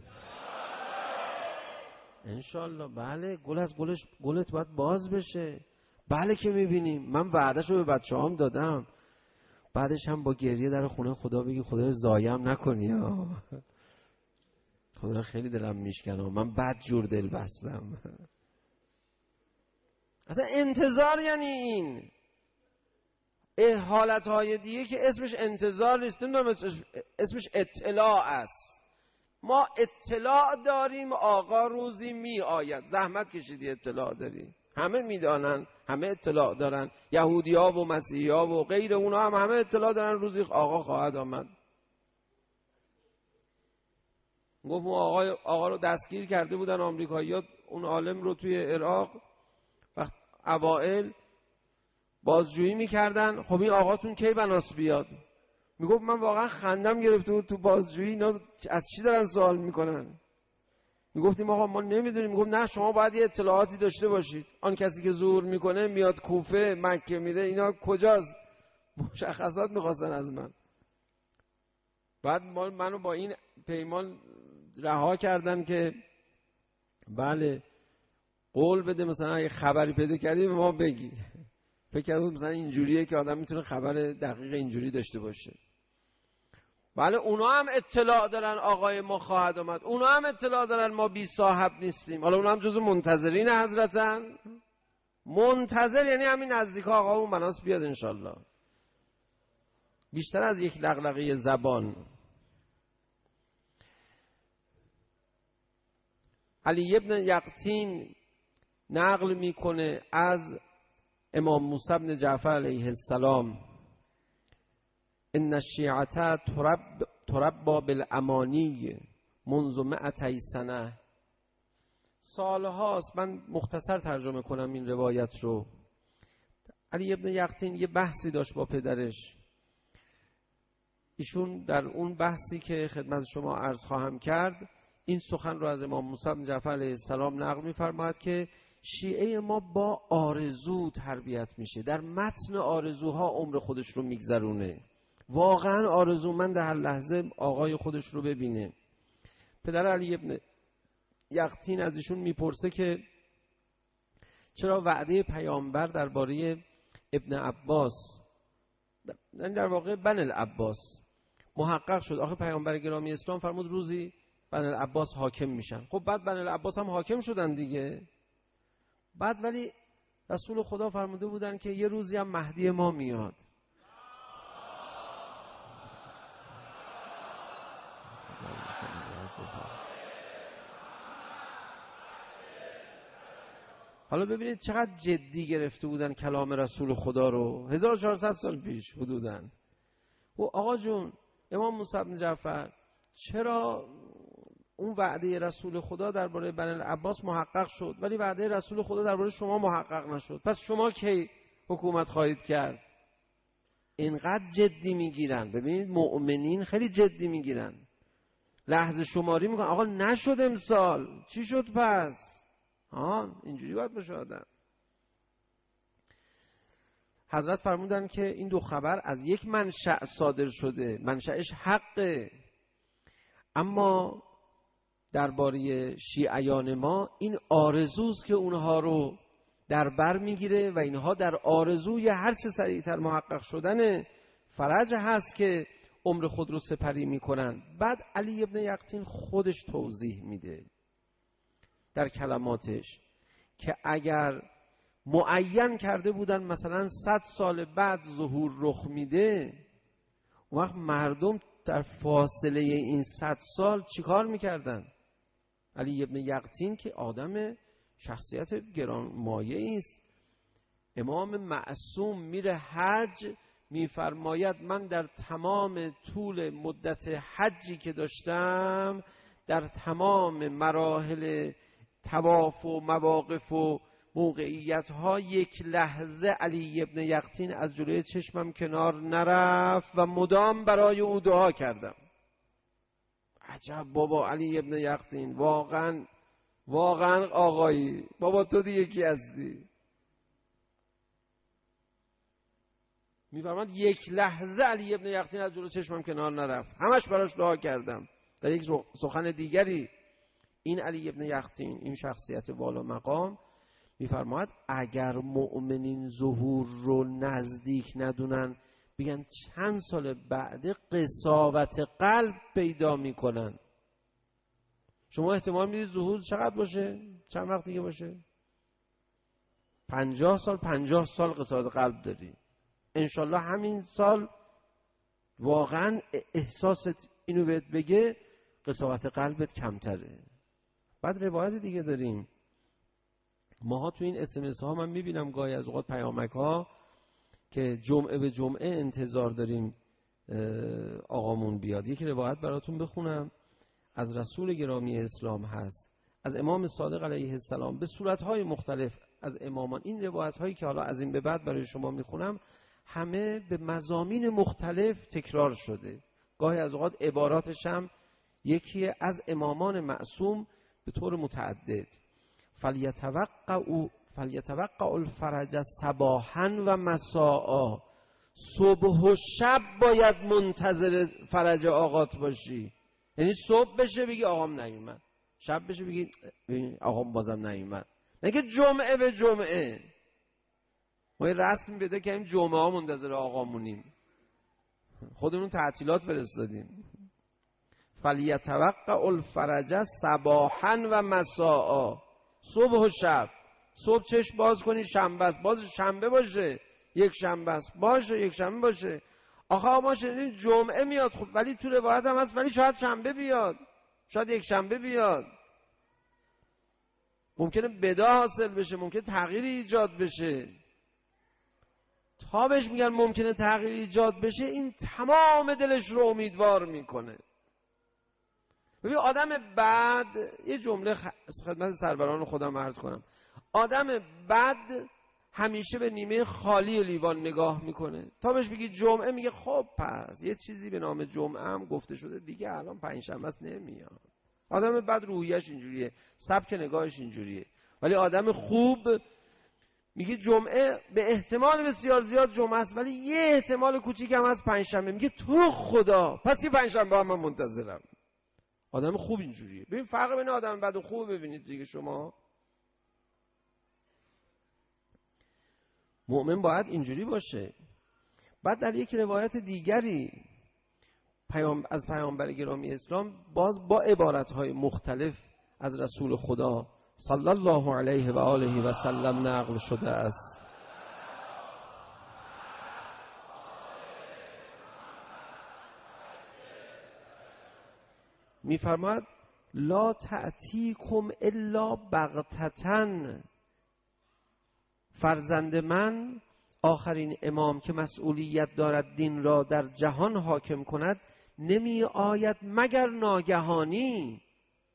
انشالله. بله، گل از گلش گلت باید باز بشه. بله که میبینیم. من وعده‌شو به بچه هم دادم، بعدش هم با گریه در خونه خدا بگی خدا ضایعم نکنی ها. خدا خیلی دلم میشکنه، من بد جور دل بستم. اصلا انتظار یعنی این حالتهای دیگه که اسمش انتظار نیست، نمیدونم اسمش اطلاع است. ما اطلاع داریم آقا روزی می آید. زحمت کشیدی اطلاع داری، همه میدانن، همه اطلاع دارن، یهودی ها و مسیحی ها و غیر اونا هم همه اطلاع دارن روزی آقا خواهد آمد. گفت اون آقا, آقا رو دستگیر کرده بودن آمریکایی‌ها، اون عالم رو توی عراق، وقت اوائل بازجویی میکردن. خب این آقاتون کی بناس بیاد؟ میگفت من واقعا خندم گرفته بود تو بازجویی، اینا از چی دارن سوال میکنن؟ میگفتیم آقا ما نمیدونیم. میگفت نه شما باید یه اطلاعاتی داشته باشید. آن کسی که ظهور میکنه میاد کوفه مکه میره، اینا کجاست؟ مشخصات میخواستن از من. بعد منو با این پیمان رها کردن که بله قول بده مثلا اگه خبری پیدا کردی به ما بگی. فکر کردم مثلا اینجوریه که آدم میتونه خبر دقیق اینجوری داشته باشه. بله اونا هم اطلاع دارن آقای ما خواهد آمد، اونا هم اطلاع دارن ما بی صاحب نیستیم. حالا اونا هم جزو منتظرین حضرتن. منتظر یعنی همین نزدیک آقا اون بناس بیاد انشالله. بیشتر از یک لغلقه زبان. علی ابن یقطین نقل میکنه از امام موسی بن جعفر علیه السلام، ان الشیعه ترب تربا بالامانی منذ مئتی سنه. سالهاست، من مختصر ترجمه کنم این روایت رو. علی ابن یقطین یه بحثی داشت با پدرش. ایشون در اون بحثی که خدمت شما عرض خواهم کرد این سخن رو از امام موسی بن جعفر علیه السلام نقل می‌فرماید که شیعه ما با آرزو تربیت میشه، در متن آرزوها عمر خودش رو میگذرونه، واقعا آرزومند هر لحظه آقای خودش رو ببینه. پدر علی ابن یقطین از ایشون میپرسه که چرا وعده پیامبر درباره ابن عباس، در واقع بن العباس محقق شد؟ آخه پیامبر گرامی اسلام فرمود روزی بن العباس حاکم میشن. خب بعد بن العباس هم حاکم شدن دیگه. بعد ولی رسول خدا فرموده بودن که یه روزی هم مهدی ما میاد. حالا ببینید چقدر جدی گرفته بودن کلام رسول خدا رو هزار و چهارصد سال پیش حدوداً. و آقا جون امام موسی بن جعفر چرا اون وعده رسول خدا درباره بنی العباس محقق شد ولی وعده رسول خدا درباره شما محقق نشد، پس شما کی حکومت خواهید کرد؟ اینقدر جدی میگیرن. ببینید مؤمنین خیلی جدی میگیرن، لحظه شماری میکنن. آقا نشد امسال، چی شد پس؟ ها اینجوری باید باشه آدم. حضرت فرمودن که این دو خبر از یک منشأ صادر شده، منشأش حقه، اما درباره شیعیان ما این آرزوست که اونها رو در بر میگیره و اینها در آرزوی هر چه سریعتر محقق شدن فرج هست که عمر خود رو سپری میکنن. بعد علی ابن یقطین خودش توضیح میده در کلماتش که اگر معین کرده بودن مثلا صد سال بعد ظهور رخ میده، اون وقت مردم در فاصله این صد سال چیکار میکردن؟ علی ابن یقطین که آدم شخصیت گرانمایه است، امام معصوم میره حج، میفرماید من در تمام طول مدت حجی که داشتم، در تمام مراحل طواف و مواقف و موقعیت ها یک لحظه علی ابن یقطین از جلوی چشمم کنار نرفت و مدام برای او دعا کردم. عجب بابا علی ابن یقطین، واقعا واقعا آقایی، بابا تو دیگه کی هستی؟ میفرماد یک لحظه علی ابن یقطین از جلوی چشمم کنار نرفت، همش براش دعا کردم. در یک سخن دیگری این علی ابن یقطین، این شخصیت والا مقام، میفرماید اگر مؤمنین ظهور رو نزدیک ندونن، بگن چند سال بعد قساوت قلب پیدا میکنن. شما احتمال میدید ظهور چقدر باشه؟ چند وقت دیگه باشه؟ پنجاه سال پنجاه سال قساوت قلب داری. انشالله همین سال واقعا احساست اینو بهت بگه قساوت قلبت کمتره. بعد روایت دیگه داریم، ماها تو این اس ام اس ها من میبینم گاهی از اوقات پیامک ها که جمعه به جمعه انتظار داریم آقامون بیاد. یک روایت براتون بخونم از رسول گرامی اسلام هست، از امام صادق علیه السلام، به صورتهای مختلف از امامان. این روایت هایی که حالا از این به بعد برای شما میخونم همه به مضامین مختلف تکرار شده. گاهی از اوقات عباراتش هم یکی از امامان معصوم به طور متعدد. فلیتوقع فلیتوقع الفرج صباحا و مساء، صبح و شب باید منتظر فرج آقات باشی. یعنی صبح بشه بگی آقام نیومد، شب بشه بگی آقام بازم نیومد، نه که جمعه به جمعه. ما یه رسم بده که این جمعه ها منتظر آقامونیم، خودمون تعطیلات فرستادیم. فلیتوقع الفرج صباحا و مساء، صبح و شب. صبح چشم باز کنی شنبه است، باز شنبه باشه، یک شنبه است باشه، یک شنبه باشه. آخه ما شنیدیم جمعه میاد، خب ولی تو روایت هم هست ولی شاید شنبه بیاد، شاید یک شنبه بیاد. ممکنه بدعت حاصل بشه، ممکنه تغییری ایجاد بشه. تا بهش میگن ممکنه تغییری ایجاد بشه، این تمام دلش رو امیدوار میکنه. ببین آدم بعد، یه جمله خدمت سروران خودم عرض کنم، آدم بعد همیشه به نیمه خالی لیوان نگاه میکنه. تا بهش بگی جمعه میگه خب پس یه چیزی به نام جمعه هم گفته شده دیگه، الان پنجشنبه است نمیاد. آدم بعد روحیش اینجوریه، سبک نگاهش اینجوریه. ولی آدم خوب میگه جمعه به احتمال بسیار زیاد جمعه است، ولی یه احتمال کوچیک هم از پنجشنبه، میگه تو خدا پس یه پنجشنبه هم من منتظرم. آدم خوب اینجوریه. ببین فرق بین آدم بد و خوب ببینید دیگه شما. مؤمن باید اینجوری باشه. بعد در یک روایت دیگری پیام از پیامبر گرامی اسلام باز با عبارت‌های مختلف از رسول خدا صلی الله علیه و آله و سلم نقل شده است. می‌فرماید لا تأتیکم الا بغتةً، فرزند من آخرین امام که مسئولیت دارد دین را در جهان حاکم کند نمی آید مگر ناگهانی.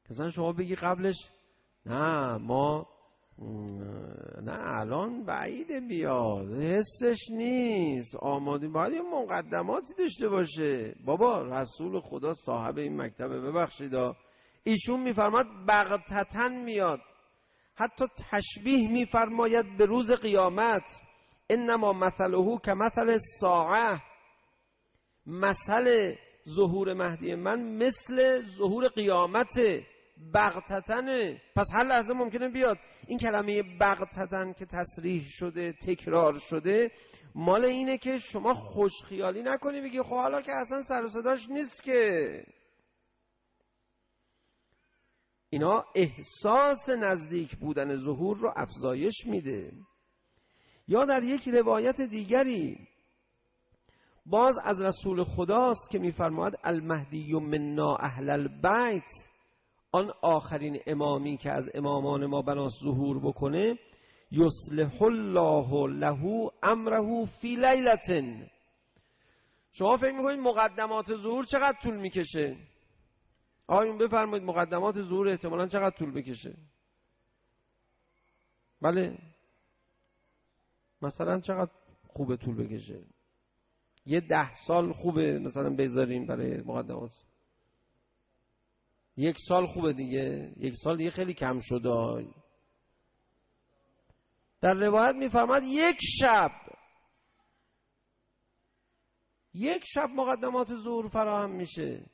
مثلا شما بگی قبلش نه ما نه الان بعیده بیاد، حسش نیست، آماده، باید یه مقدماتی داشته باشه. بابا رسول خدا صاحب این مکتبه، ببخشید ایشون میفرماد بغتتاً میاد، حتی تشبیه میفرماید به روز قیامت، انما مثله که مثل الساعه، مثل ظهور مهدی من مثل ظهور قیامته، بغتتنه. پس هر لحظه ممکنه بیاد. این کلمه بغتتن که تصریح شده، تکرار شده، مال اینه که شما خوشخیالی نکنی بگی خب حالا که اصلا سر و صداش نیست که. اینا احساس نزدیک بودن ظهور رو افزایش میده. یا در یک روایت دیگری باز از رسول خداست که میفرماید المهدی منا اهل البیت، آن آخرین امامی که از امامان ما بناست ظهور بکنه، یصلح الله له امره فی لیلة. شما فکر میکنید مقدمات ظهور چقدر طول میکشه؟ آقایون بفرمایید مقدمات ظهور احتمالاً چقدر طول بکشه؟ بله مثلا چقدر خوبه طول بکشه؟ یه ده سال خوبه مثلا بذاریم برای مقدمات، یک سال خوبه دیگه، یک سال دیگه خیلی کم شده. در روایت میفرماد یک شب، یک شب مقدمات ظهور فراهم میشه.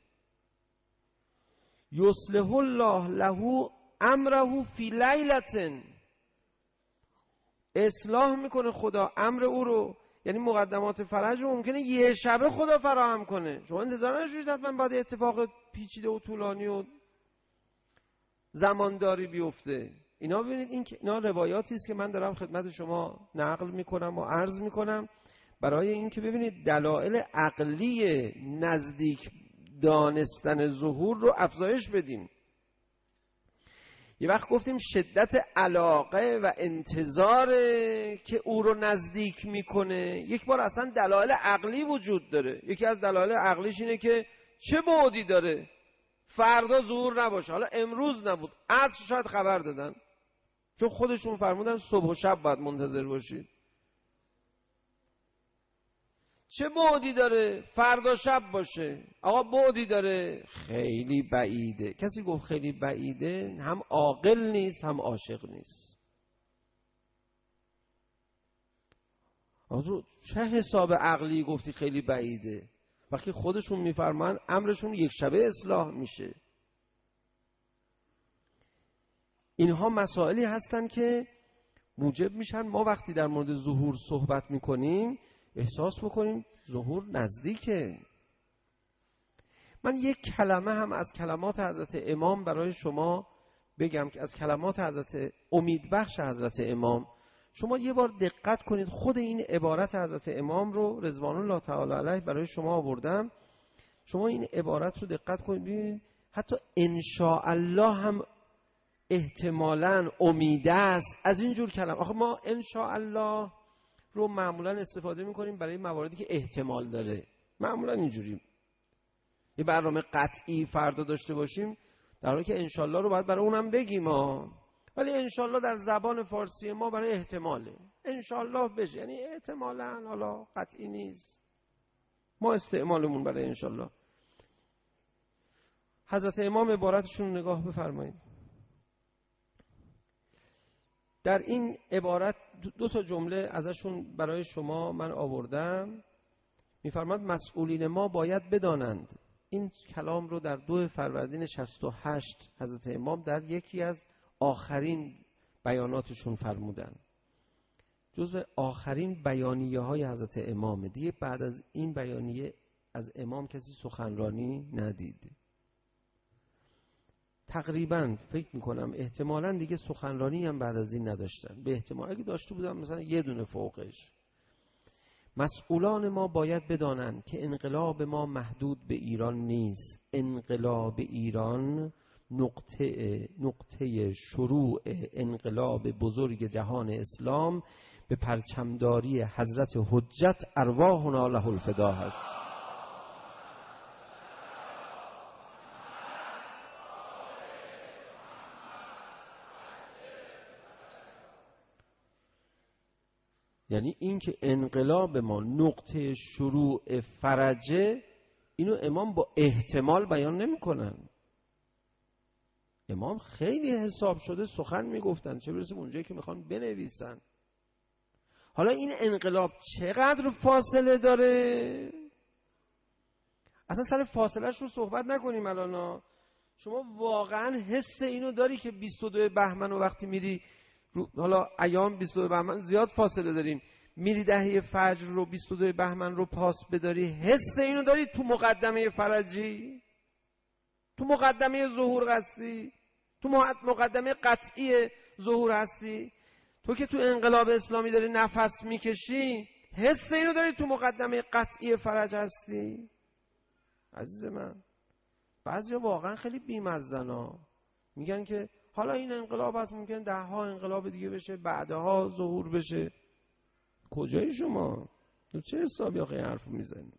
یصلح الله له امره فی لیلة، اصلاح میکنه خدا امر او رو، یعنی مقدمات فرج رو ممکنه یه شبه خدا فراهم کنه. شما انتظار نشید حتما بعد اتفاق پیچیده و طولانی و زمانداری بیفته. اینا ببینید این اینا روایاتی است که من دارم خدمت شما نقل میکنم و عرض میکنم برای اینکه ببینید دلایل عقلی نزدیک دانستن ظهور رو افزایش بدیم. یه وقت گفتیم شدت علاقه و انتظار که او رو نزدیک میکنه. یک بار اصلا دلایل عقلی وجود داره. یکی از دلایل عقلیش اینه که چه بعدی داره فردا ظهور نباشه. حالا امروز نبود، عصر شاید خبر دادن، چون خودشون فرمودن صبح و شب باید منتظر باشید. چه بعدی داره فردا شب باشه؟ آقا بعدی داره خیلی بعیده. کسی گفت خیلی بعیده هم عاقل نیست هم عاشق نیست. آقا چه حساب عقلی گفتی خیلی بعیده وقتی خودشون میفرمان امرشون یک شبه اصلاح میشه؟ اینها مسائلی هستن که موجب میشن ما وقتی در مورد ظهور صحبت میکنیم احساس میکنیم ظهور نزدیکه. من یک کلمه هم از کلمات حضرت امام برای شما بگم که از کلمات حضرت امیدبخش حضرت امام. شما یه بار دقت کنید، خود این عبارت حضرت امام رو رضوان الله تعالی علیه برای شما آوردم. شما این عبارت رو دقت کنید ببینید حتی انشاءالله هم احتمالاً امیده است از اینجور کلمه. آخه ما انشاءالله رو معمولاً استفاده میکنیم برای مواردی که احتمال داره. معمولاً اینجوری یه برنامه قطعی فردا داشته باشیم در حالی که انشالله رو باید برای اونم بگیم ها. ولی انشالله در زبان فارسی ما برای احتماله، انشالله بشه یعنی احتمالاً، حالا قطعی نیست. ما استعمالمون برای انشالله. حضرت امام عبارتشون نگاه بفرمایید. در این عبارت دو تا جمله ازشون برای شما من آوردم. میفرماد مسئولین ما باید بدانند. این کلام رو در دو فروردین شصت و هشت حضرت امام در یکی از آخرین بیاناتشون فرمودن. جزو آخرین بیانیه های حضرت امام. دیگه بعد از این بیانیه از امام کسی سخنرانی ندید. تقریبا فکر میکنم احتمالاً دیگه سخنرانی هم بعد از این نداشتن. به احتمال اگه داشته بودن مثلا یه دونه فوقش. مسئولان ما باید بدانند که انقلاب ما محدود به ایران نیست. انقلاب ایران نقطه نقطه شروع انقلاب بزرگ جهان اسلام به پرچمداری حضرت حجت ارواحنا له الفدا هست. یعنی این که انقلاب ما نقطه شروع فرجه، اینو امام با احتمال بیان نمی کنن. امام خیلی حساب شده سخن میگفتن، چه برسه اونجایی که میخوان بنویسن. حالا این انقلاب چقدر فاصله داره؟ اصلا سر فاصلهش رو صحبت نکنیم الان. شما واقعا حس اینو داری که بیست و دو بهمن و وقتی میری رو، حالا ایام بیست و دو بهمن زیاد فاصله داریم، میری دهه فجر رو بیست و دو بهمن رو پاس بداری، حس اینو داری تو مقدمه فرجی، تو مقدمه ظهور هستی، تو مقدمه قطعی ظهور هستی. تو که تو انقلاب اسلامی داری نفس میکشی، حس اینو داری تو مقدمه قطعی فرج هستی. عزیز من، بعضیا واقعا خیلی بی‌مزه‌نا میگن که حالا این انقلاب هست، ممکن ده ها انقلاب دیگه بشه، بعدها ظهور بشه. کجایی شما؟ تو چه حسابی آخه حرف میزنی؟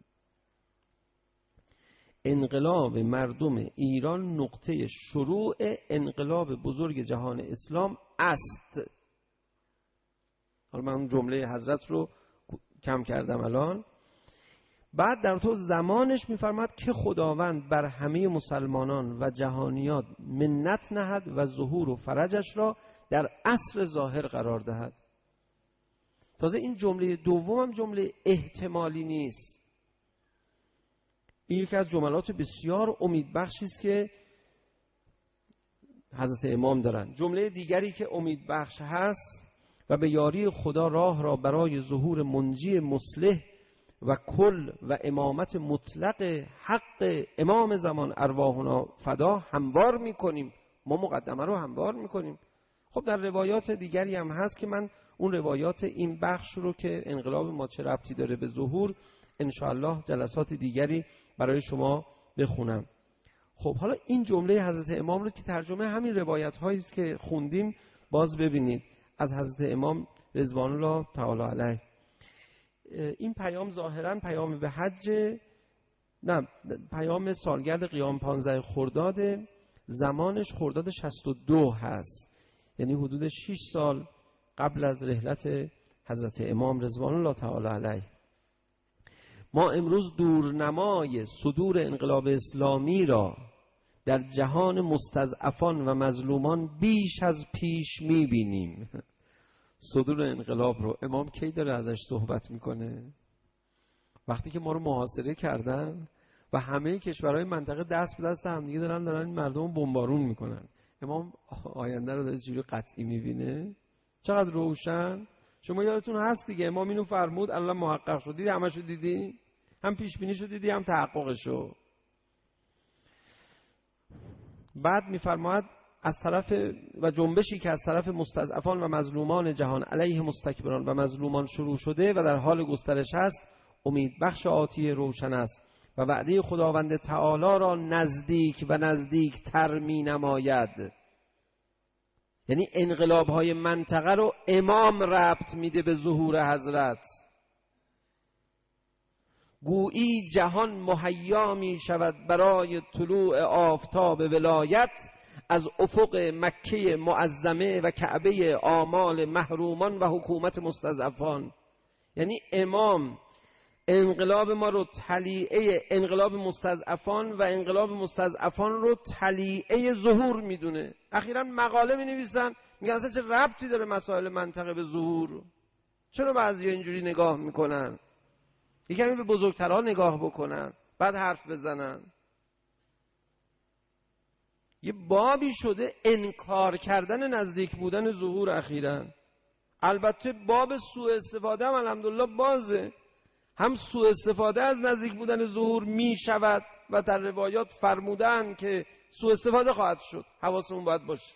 انقلاب مردم ایران نقطه شروع انقلاب بزرگ جهان اسلام است. حالا من جمله حضرت رو کم کردم الان. بعد در تو زمانش میفرماد که خداوند بر همه مسلمانان و جهانیات منت نهد و ظهور و فرجش را در عصر ظاهر قرار دهد. تازه این جمله دوم هم جمله احتمالی نیست. این یکی از جملات بسیار امیدبخشی است که حضرت امام دارن. جمله دیگری که امیدبخش هست: و به یاری خدا راه را برای ظهور منجی مصلح و کل و امامت مطلق حق امام زمان ارواحنا فدا هموار میکنیم. ما مقدمه رو هموار میکنیم. خب در روایات دیگری هم هست که من اون روایات این بخش رو که انقلاب ما چه ربطی داره به ظهور، انشاءالله جلسات دیگری برای شما بخونم. خب حالا این جمله حضرت امام رو که ترجمه همین روایت هایی است که خوندیم باز ببینید از حضرت امام رضوان الله تعالی علیه. این پیام ظاهرا پیام به حج، نه پیام سالگرد قیام پانزده خرداد، زمانش خرداد شصت و دو هست، یعنی حدود شش سال قبل از رحلت حضرت امام رضوان الله تعالی علیه. ما امروز دورنمای صدور انقلاب اسلامی را در جهان مستضعفان و مظلومان بیش از پیش میبینیم. صدور انقلاب رو امام کی داره ازش صحبت میکنه؟ وقتی که ما رو محاصره کردن و همه کشورهای منطقه دست به دست هم دیگه دارن دارن این مردم بمبارون میکنن. امام آینده رو داره چجوری قطعی میبینه؟ چقدر روشن. شما یادتون هست دیگه امام اینو فرمود، الله محقق شد. دیدی همشو دیدی؟ هم پیش بینی شو دیدی، هم تحققشو. بعد میفرماید از طرف و جنبشی که از طرف مستضعفان و مظلومان جهان علیه مستکبران و مظلومان شروع شده و در حال گسترش است، امید بخش آتی روشن است و وعده خداوند تعالی را نزدیک و نزدیک تر می نماید. یعنی انقلاب های منطقه رو امام ربط میده به ظهور حضرت. گویی جهان مهیا می شود برای طلوع آفتاب ولایت از افق مکه معظمه و کعبه آمال محرومان و حکومت مستضعفان. یعنی امام انقلاب ما رو طلیعه انقلاب مستضعفان و انقلاب مستضعفان رو طلیعه ظهور میدونه. اخیراً مقاله می نویسن میگن اصلا چه ربطی داره مسائل منطقه به ظهور؟ چرا بعضی اینجوری نگاه میکنن؟ یکمی به بزرگترها نگاه بکنن بعد حرف بزنن. یه بابی شده انکار کردن نزدیک بودن ظهور اخیراً. البته باب سوء استفاده هم الحمدلله بازه، هم سوء استفاده از نزدیک بودن ظهور می شود و در روایات فرمودن که سوء استفاده خواهد شد. حواسمون باید باشه.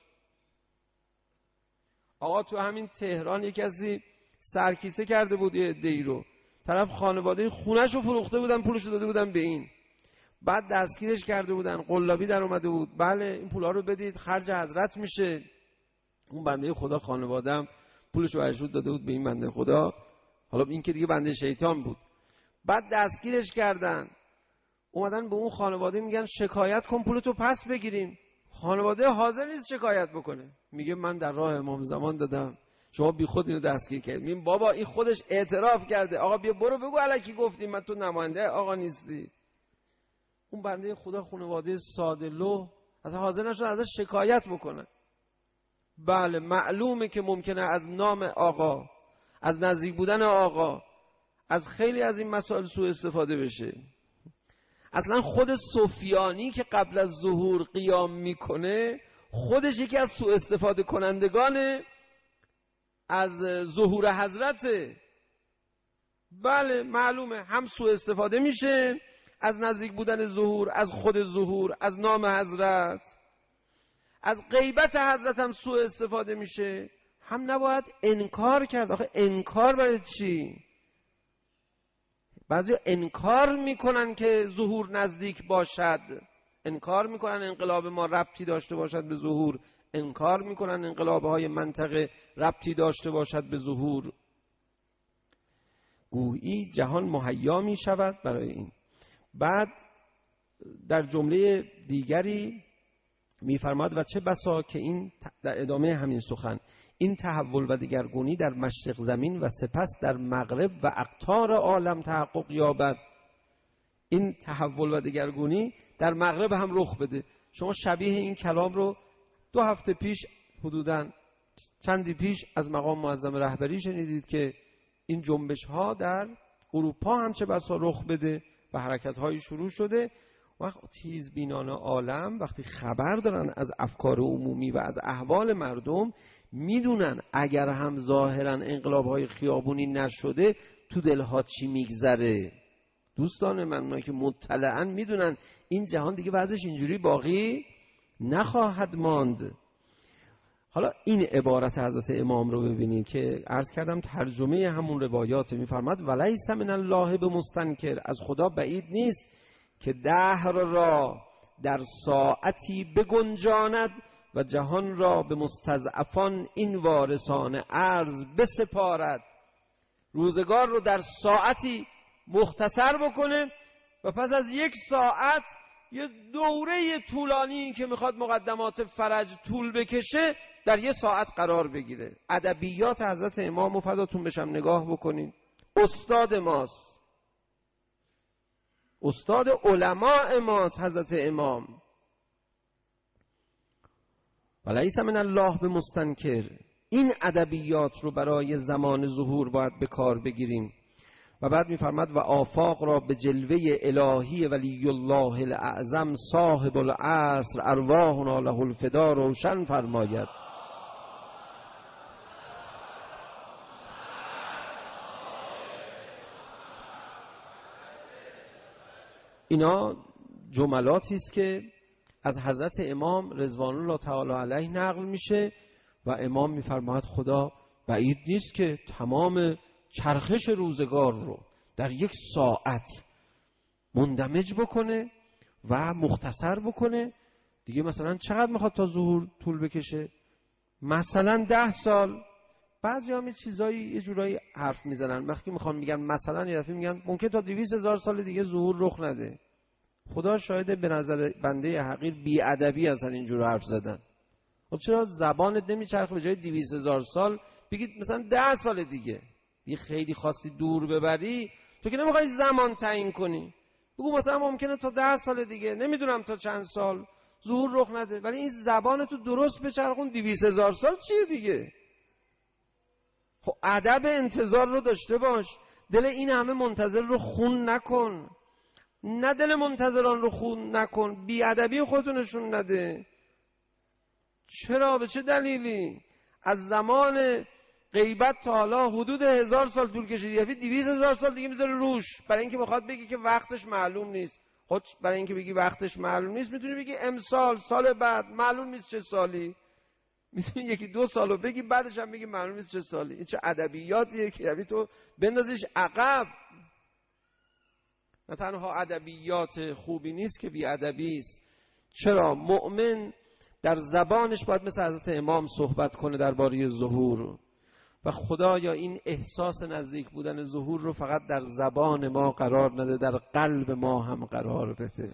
آقا تو همین تهران یک کسی سرکیسه کرده بود یه عده‌ای رو، طرف خانواده خونش رو فروخته بودن، پولش رو داده بودن به این، بعد دستگیرش کرده بودن، قلابی در اومده بود، بله این پولا رو بدید خرج حضرت میشه. اون بنده خدا خانواده‌ام پولش رو ارشود داده بود به این بنده خدا، حالا این که دیگه بنده شیطان بود. بعد دستگیرش کردن، اومدن به اون خانواده میگن شکایت کن پولتو پس بگیریم. خانواده حاضر نیست شکایت بکنه، میگه من در راه امام زمان دادم، شما بی خود اینو دستگیر کردید. بابا این خودش اعتراف کرده. آقا بیا برو بگو الکی گفتی من تو نماینده آقا نیستی. اون بنده خدا خانواده ساده لوح اصلا حاضر نشد ازش شکایت بکنه. بله معلومه که ممکنه از نام آقا، از نزدیک بودن آقا، از خیلی از این مسائل سوء استفاده بشه. اصلا خود سفیانی که قبل از ظهور قیام میکنه خودش یکی از سوء استفاده کنندگان از ظهور حضرته. بله معلومه هم سوء استفاده میشه از نزدیک بودن ظهور، از خود ظهور، از نام حضرت، از غیبت حضرت هم سوء استفاده میشه. هم نباید انکار کرد. آخه انکار برای چی؟ بعضی انکار میکنن که ظهور نزدیک باشد، انکار میکنن انقلاب ما ربطی داشته باشد به ظهور، انکار میکنن انقلابهای منطقه ربطی داشته باشد به ظهور. گویی جهان مهیا می شود برای این. بعد در جمله دیگری میفرماد و چه بسا که این در ادامه همین سخن این تحول و دگرگونی در مشرق زمین و سپس در مغرب و اقطار عالم تحقق یابد. این تحول و دگرگونی در مغرب هم رخ بده. شما شبیه این کلام رو دو هفته پیش حدوداً چندی پیش از مقام معظم رهبری شنیدید که این جنبش ها در اروپا هم چه بسا رخ بده و حرکت هایی شروع شده. وقت تیزبینان عالم وقتی خبر دارن از افکار عمومی و از احوال مردم، میدونن اگر هم ظاهرا انقلاب های خیابونی نشده تو دلها چی میگذره. دوستان من، اونایی که مطلعن میدونن این جهان دیگه وضعش اینجوری باقی نخواهد ماند. حالا این عبارت حضرت امام رو ببینید که عرض کردم ترجمه همون روایات. میفرماد ولیس من الله بمستنکر، از خدا بعید نیست که دهر را در ساعتی بگنجاند و جهان را به مستضعفان این وارثان عرض بسپارد. روزگار رو در ساعتی مختصر بکنه و پس از یک ساعت یه دوره طولانی که میخواد مقدمات فرج طول بکشه در یه ساعت قرار بگیره. ادبیات حضرت امام و فداتون بشم نگاه بکنین. استاد ماست، استاد علماء ماست حضرت امام. ولیس من الله به مستنکر. این ادبیات رو برای زمان ظهور باید به کار بگیریم. و بعد میفرماد و آفاق را به جلوه الهی ولی الله الاعظم صاحب العصر ارواحنا له الفدا روشن فرماید. اینا جملاتی است که از حضرت امام رضوان الله تعالی علیه نقل میشه و امام میفرماید خدا بعید نیست که تمام چرخش روزگار رو در یک ساعت مندمج بکنه و مختصر بکنه. دیگه مثلا چقدر میخواد تا ظهور طول بکشه؟ مثلا ده سال. بعضی هم چیزایی یه جورایی حرف میزنن وقتی میخوان میگن مثلا یه دفعه میگن ممکن تا دویست هزار سال دیگه ظهور رخ نده. خدا شاهده به نظر بنده حقیر بی ادبی هستن اینجور حرف زدن. خب چرا زبانت نمیچرخه به جای دویست هزار سال بگید مثلا ده سال دیگه؟ دیگه خیلی خواستی دور ببری تو که نمیخوای زمان تعیین کنی، بگو مثلا ممکنه تا ده سال دیگه، نمیدونم تا چند سال ظهور رخ نده، ولی این زبانتو درست بچرخون. دویست هزار سال چیه دیگه؟ خب ادب انتظار رو داشته باش. دل این همه منتظر رو خون نکن، نه دل منتظران رو خون نکن. بی ادبی خودتو نشون نده. چرا؟ به چه دلیلی؟ از زمان غیبت تا حالا حدود هزار سال طول کشید، یعنی دویست هزار سال دیگه میذاره روش، برای اینکه بخواد بگی که وقتش معلوم نیست. خود برای اینکه بگی وقتش معلوم نیست میتونی بگی امسال، سال بعد، معلوم نیست چه سالی. میتونی یکی دو سالو بگی بعدش هم بگی معلوم نیست چه سالی. این چه ادبیاتیه که یعنی تو بندازیش عقب. نه تنها ادبیات خوبی نیست که بی ادبی است. چرا؟ مؤمن در زبانش باید مثل حضرت امام صحبت کنه درباره ظهور. و خدایا این احساس نزدیک بودن ظهور رو فقط در زبان ما قرار نده، در قلب ما هم قرار بده،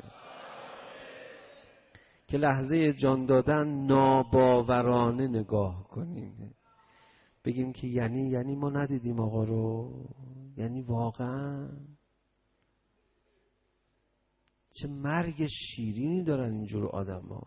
که لحظه جان دادن ناباورانه نگاه کنیم. بگیم که یعنی یعنی ما ندیدیم آقا رو، یعنی واقعا چه مرگ شیرینی دارن اینجور آدم ها.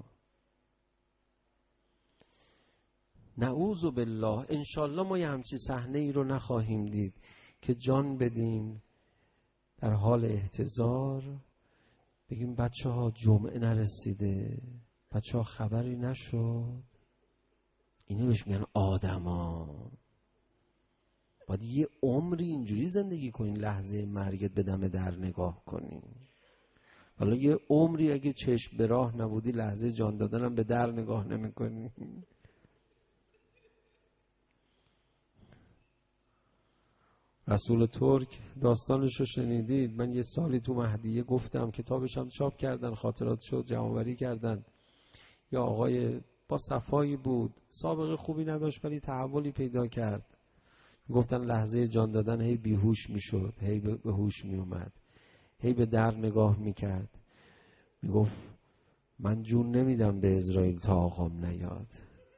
نعوذ بالله. انشالله ما یه همچی صحنه ای رو نخواهیم دید که جان بدیم در حال احتضار، بگیم بچه ها جمعه نرسیده، بچه ها خبری نشد. اینو بهش میگن آدم ها. باید یه عمری اینجوری زندگی کنین، لحظه مرگت به دم در نگاه کنین. حالا یه عمری اگه چشم به راه نبودی لحظه جان دادنم به در نگاه نمی کنی. رسول ترک داستانش رو شنیدید. من یه سالی تو مهدیه گفتم، کتابش هم چاپ کردن، خاطرات شد جمع‌آوری کردن. یا آقای با صفایی بود، سابقه خوبی نداشت ولی تحولی پیدا کرد. گفتن لحظه جان دادن هی بیهوش میشد، هی به هوش می اومد، هی به در نگاه میکرد، میگفت من جون نمیدم به اسرائیل تا آقام نیاد.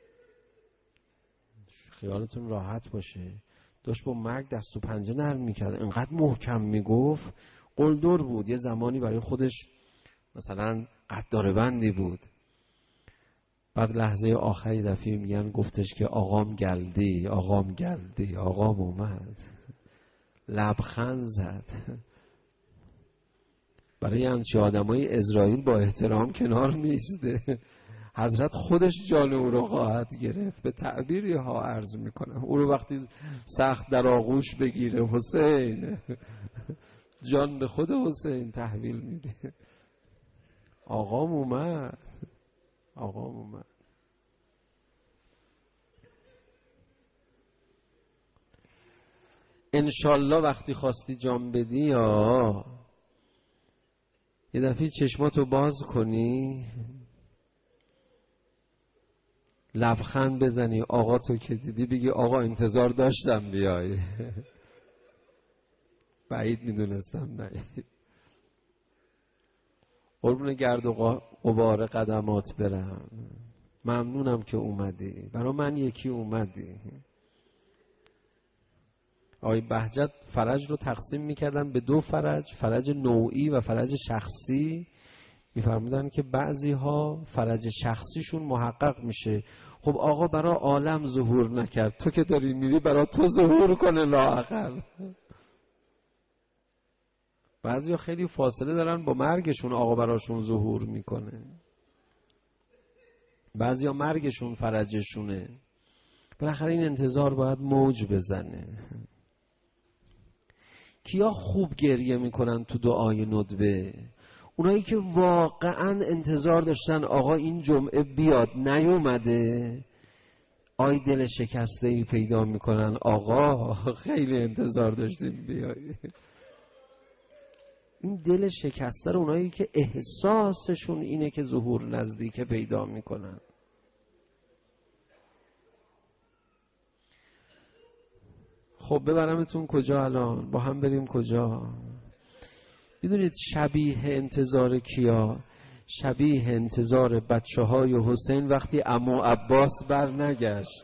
خیالتون راحت باشه. داشت با مرگ دست و پنجه نرم میکرد، انقدر محکم میگفت، قلدر بود. یه زمانی برای خودش مثلا قدار بندی بود. بعد لحظه آخری دفعه میگن گفتش که آقام گلدی، آقام گلدی، آقام اومد. لبخند زد. برای همچی آدمای اسرائیل با احترام کنار میسته. حضرت خودش جان او رو خواهد گرفت. به تعبیری ها عرض میکنم، او رو وقتی سخت در آغوش بگیره حسین، جان به خود حسین تحویل میده. آقام اومد، آقام اومد. انشالله وقتی خواستی جان بدی یا یه دفعه چشماتو باز کنی، لبخند بزنی، آقا تو که دیدی بگی آقا انتظار داشتم بیای. بعید میدونستم نه. قربون گرد و غبار قدمات برم. ممنونم که اومدی، برای من یکی اومدی. آقای بهجت فرج رو تقسیم میکردن به دو فرج، فرج نوعی و فرج شخصی. میفرمودن که بعضی ها فرج شخصیشون محقق میشه. خب آقا برای عالم ظهور نکرد، تو که داری میری برای تو ظهور کنه لااقل. بعضی ها خیلی فاصله دارن با مرگشون، آقا براشون ظهور میکنه. بعضی ها مرگشون فرجشونه. بالاخره این انتظار باید موج بزنه. کیا خوب گریه میکنن تو دعای ندبه؟ اونایی که واقعا انتظار داشتن آقا این جمعه بیاد، نیومده، آی دل شکسته ای پیدا میکنن، آقا خیلی انتظار داشتیم بیای. این دل شکسته رو اونایی که احساسشون اینه که ظهور نزدیکه پیدا میکنن. خب ببرمتون کجا الان؟ با هم بریم کجا؟ میدونید شبیه انتظار کیا؟ شبیه انتظار بچه های حسین وقتی عمو عباس بر نگشت.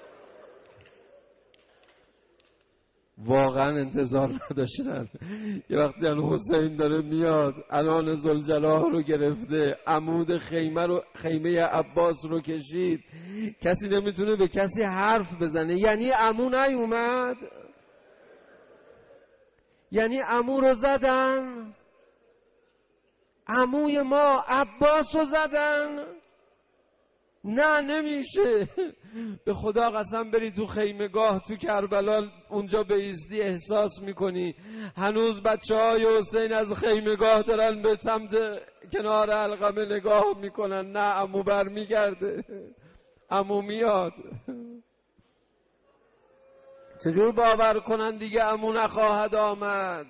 واقعا انتظار نداشتن. یه وقتی الان حسین داره میاد، الان ذوالجلال رو گرفته، عمود خیمه رو، خیمه عباس رو کشید، کسی نمیتونه به کسی حرف بزنه. یعنی عمو نیومد؟ یعنی عمو رو زدن؟ عموی ما عباس رو زدن؟ نه نمیشه. به خدا قسم بری تو خیمگاه تو کربلا اونجا بایستی احساس میکنی هنوز بچه های حسین از خیمگاه دارن به سمت کنار علقمه نگاه میکنن. نه عمو بر میگرده، عمو میاد. چجور باور کنن دیگه عمو نخواهد آمد؟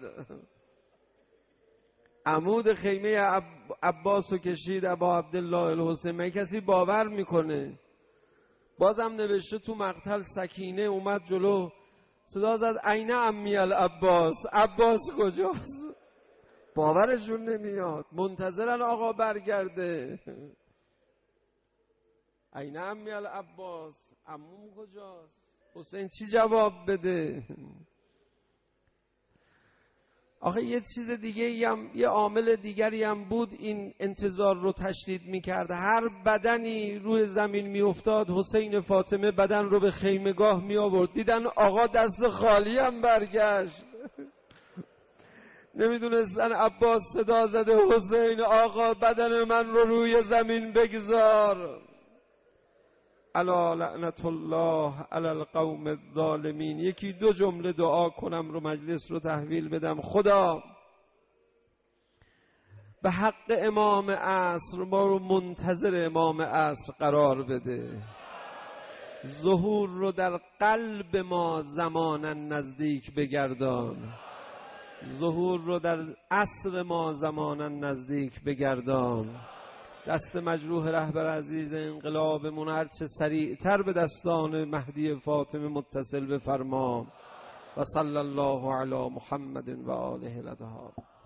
عمود خیمه عب... عباس رو کشید ابا عبدالله الحسین. من کسی باور میکنه؟ بازم نوشته تو مقتل سکینه اومد جلو صدا زد عین عمی العباس، عباس کجاست؟ باورشون نمیاد، منتظرن آقا برگرده. عین عمی العباس، عموم کجاست؟ حسین چی جواب بده؟ آخه یه چیز دیگه هم، یه عامل دیگری هم بود این انتظار رو تشدید میکرد. هر بدنی روی زمین میافتاد حسین فاطمه بدن رو به خیمگاه می آورد. دیدن آقا دست خالی هم برگشت. نمیدونستن عباس صدا زده حسین آقا بدن من رو روی زمین بگذار. الا لعنت الله علی القوم الظالمین. یکی دو جمله دعا کنم رو مجلس رو تحویل بدم. خدا به حق امام عصر ما رو منتظر امام عصر قرار بده. ظهور رو در قلب ما زمانا نزدیک بگردان. ظهور رو در عصر ما زمانا نزدیک بگردان. دست مجروح رهبر عزیز انقلابمون هرچه سریعتر به دستان مهدی فاطمه متصل بفرما. و صلی الله علی محمد و آله الاطهار.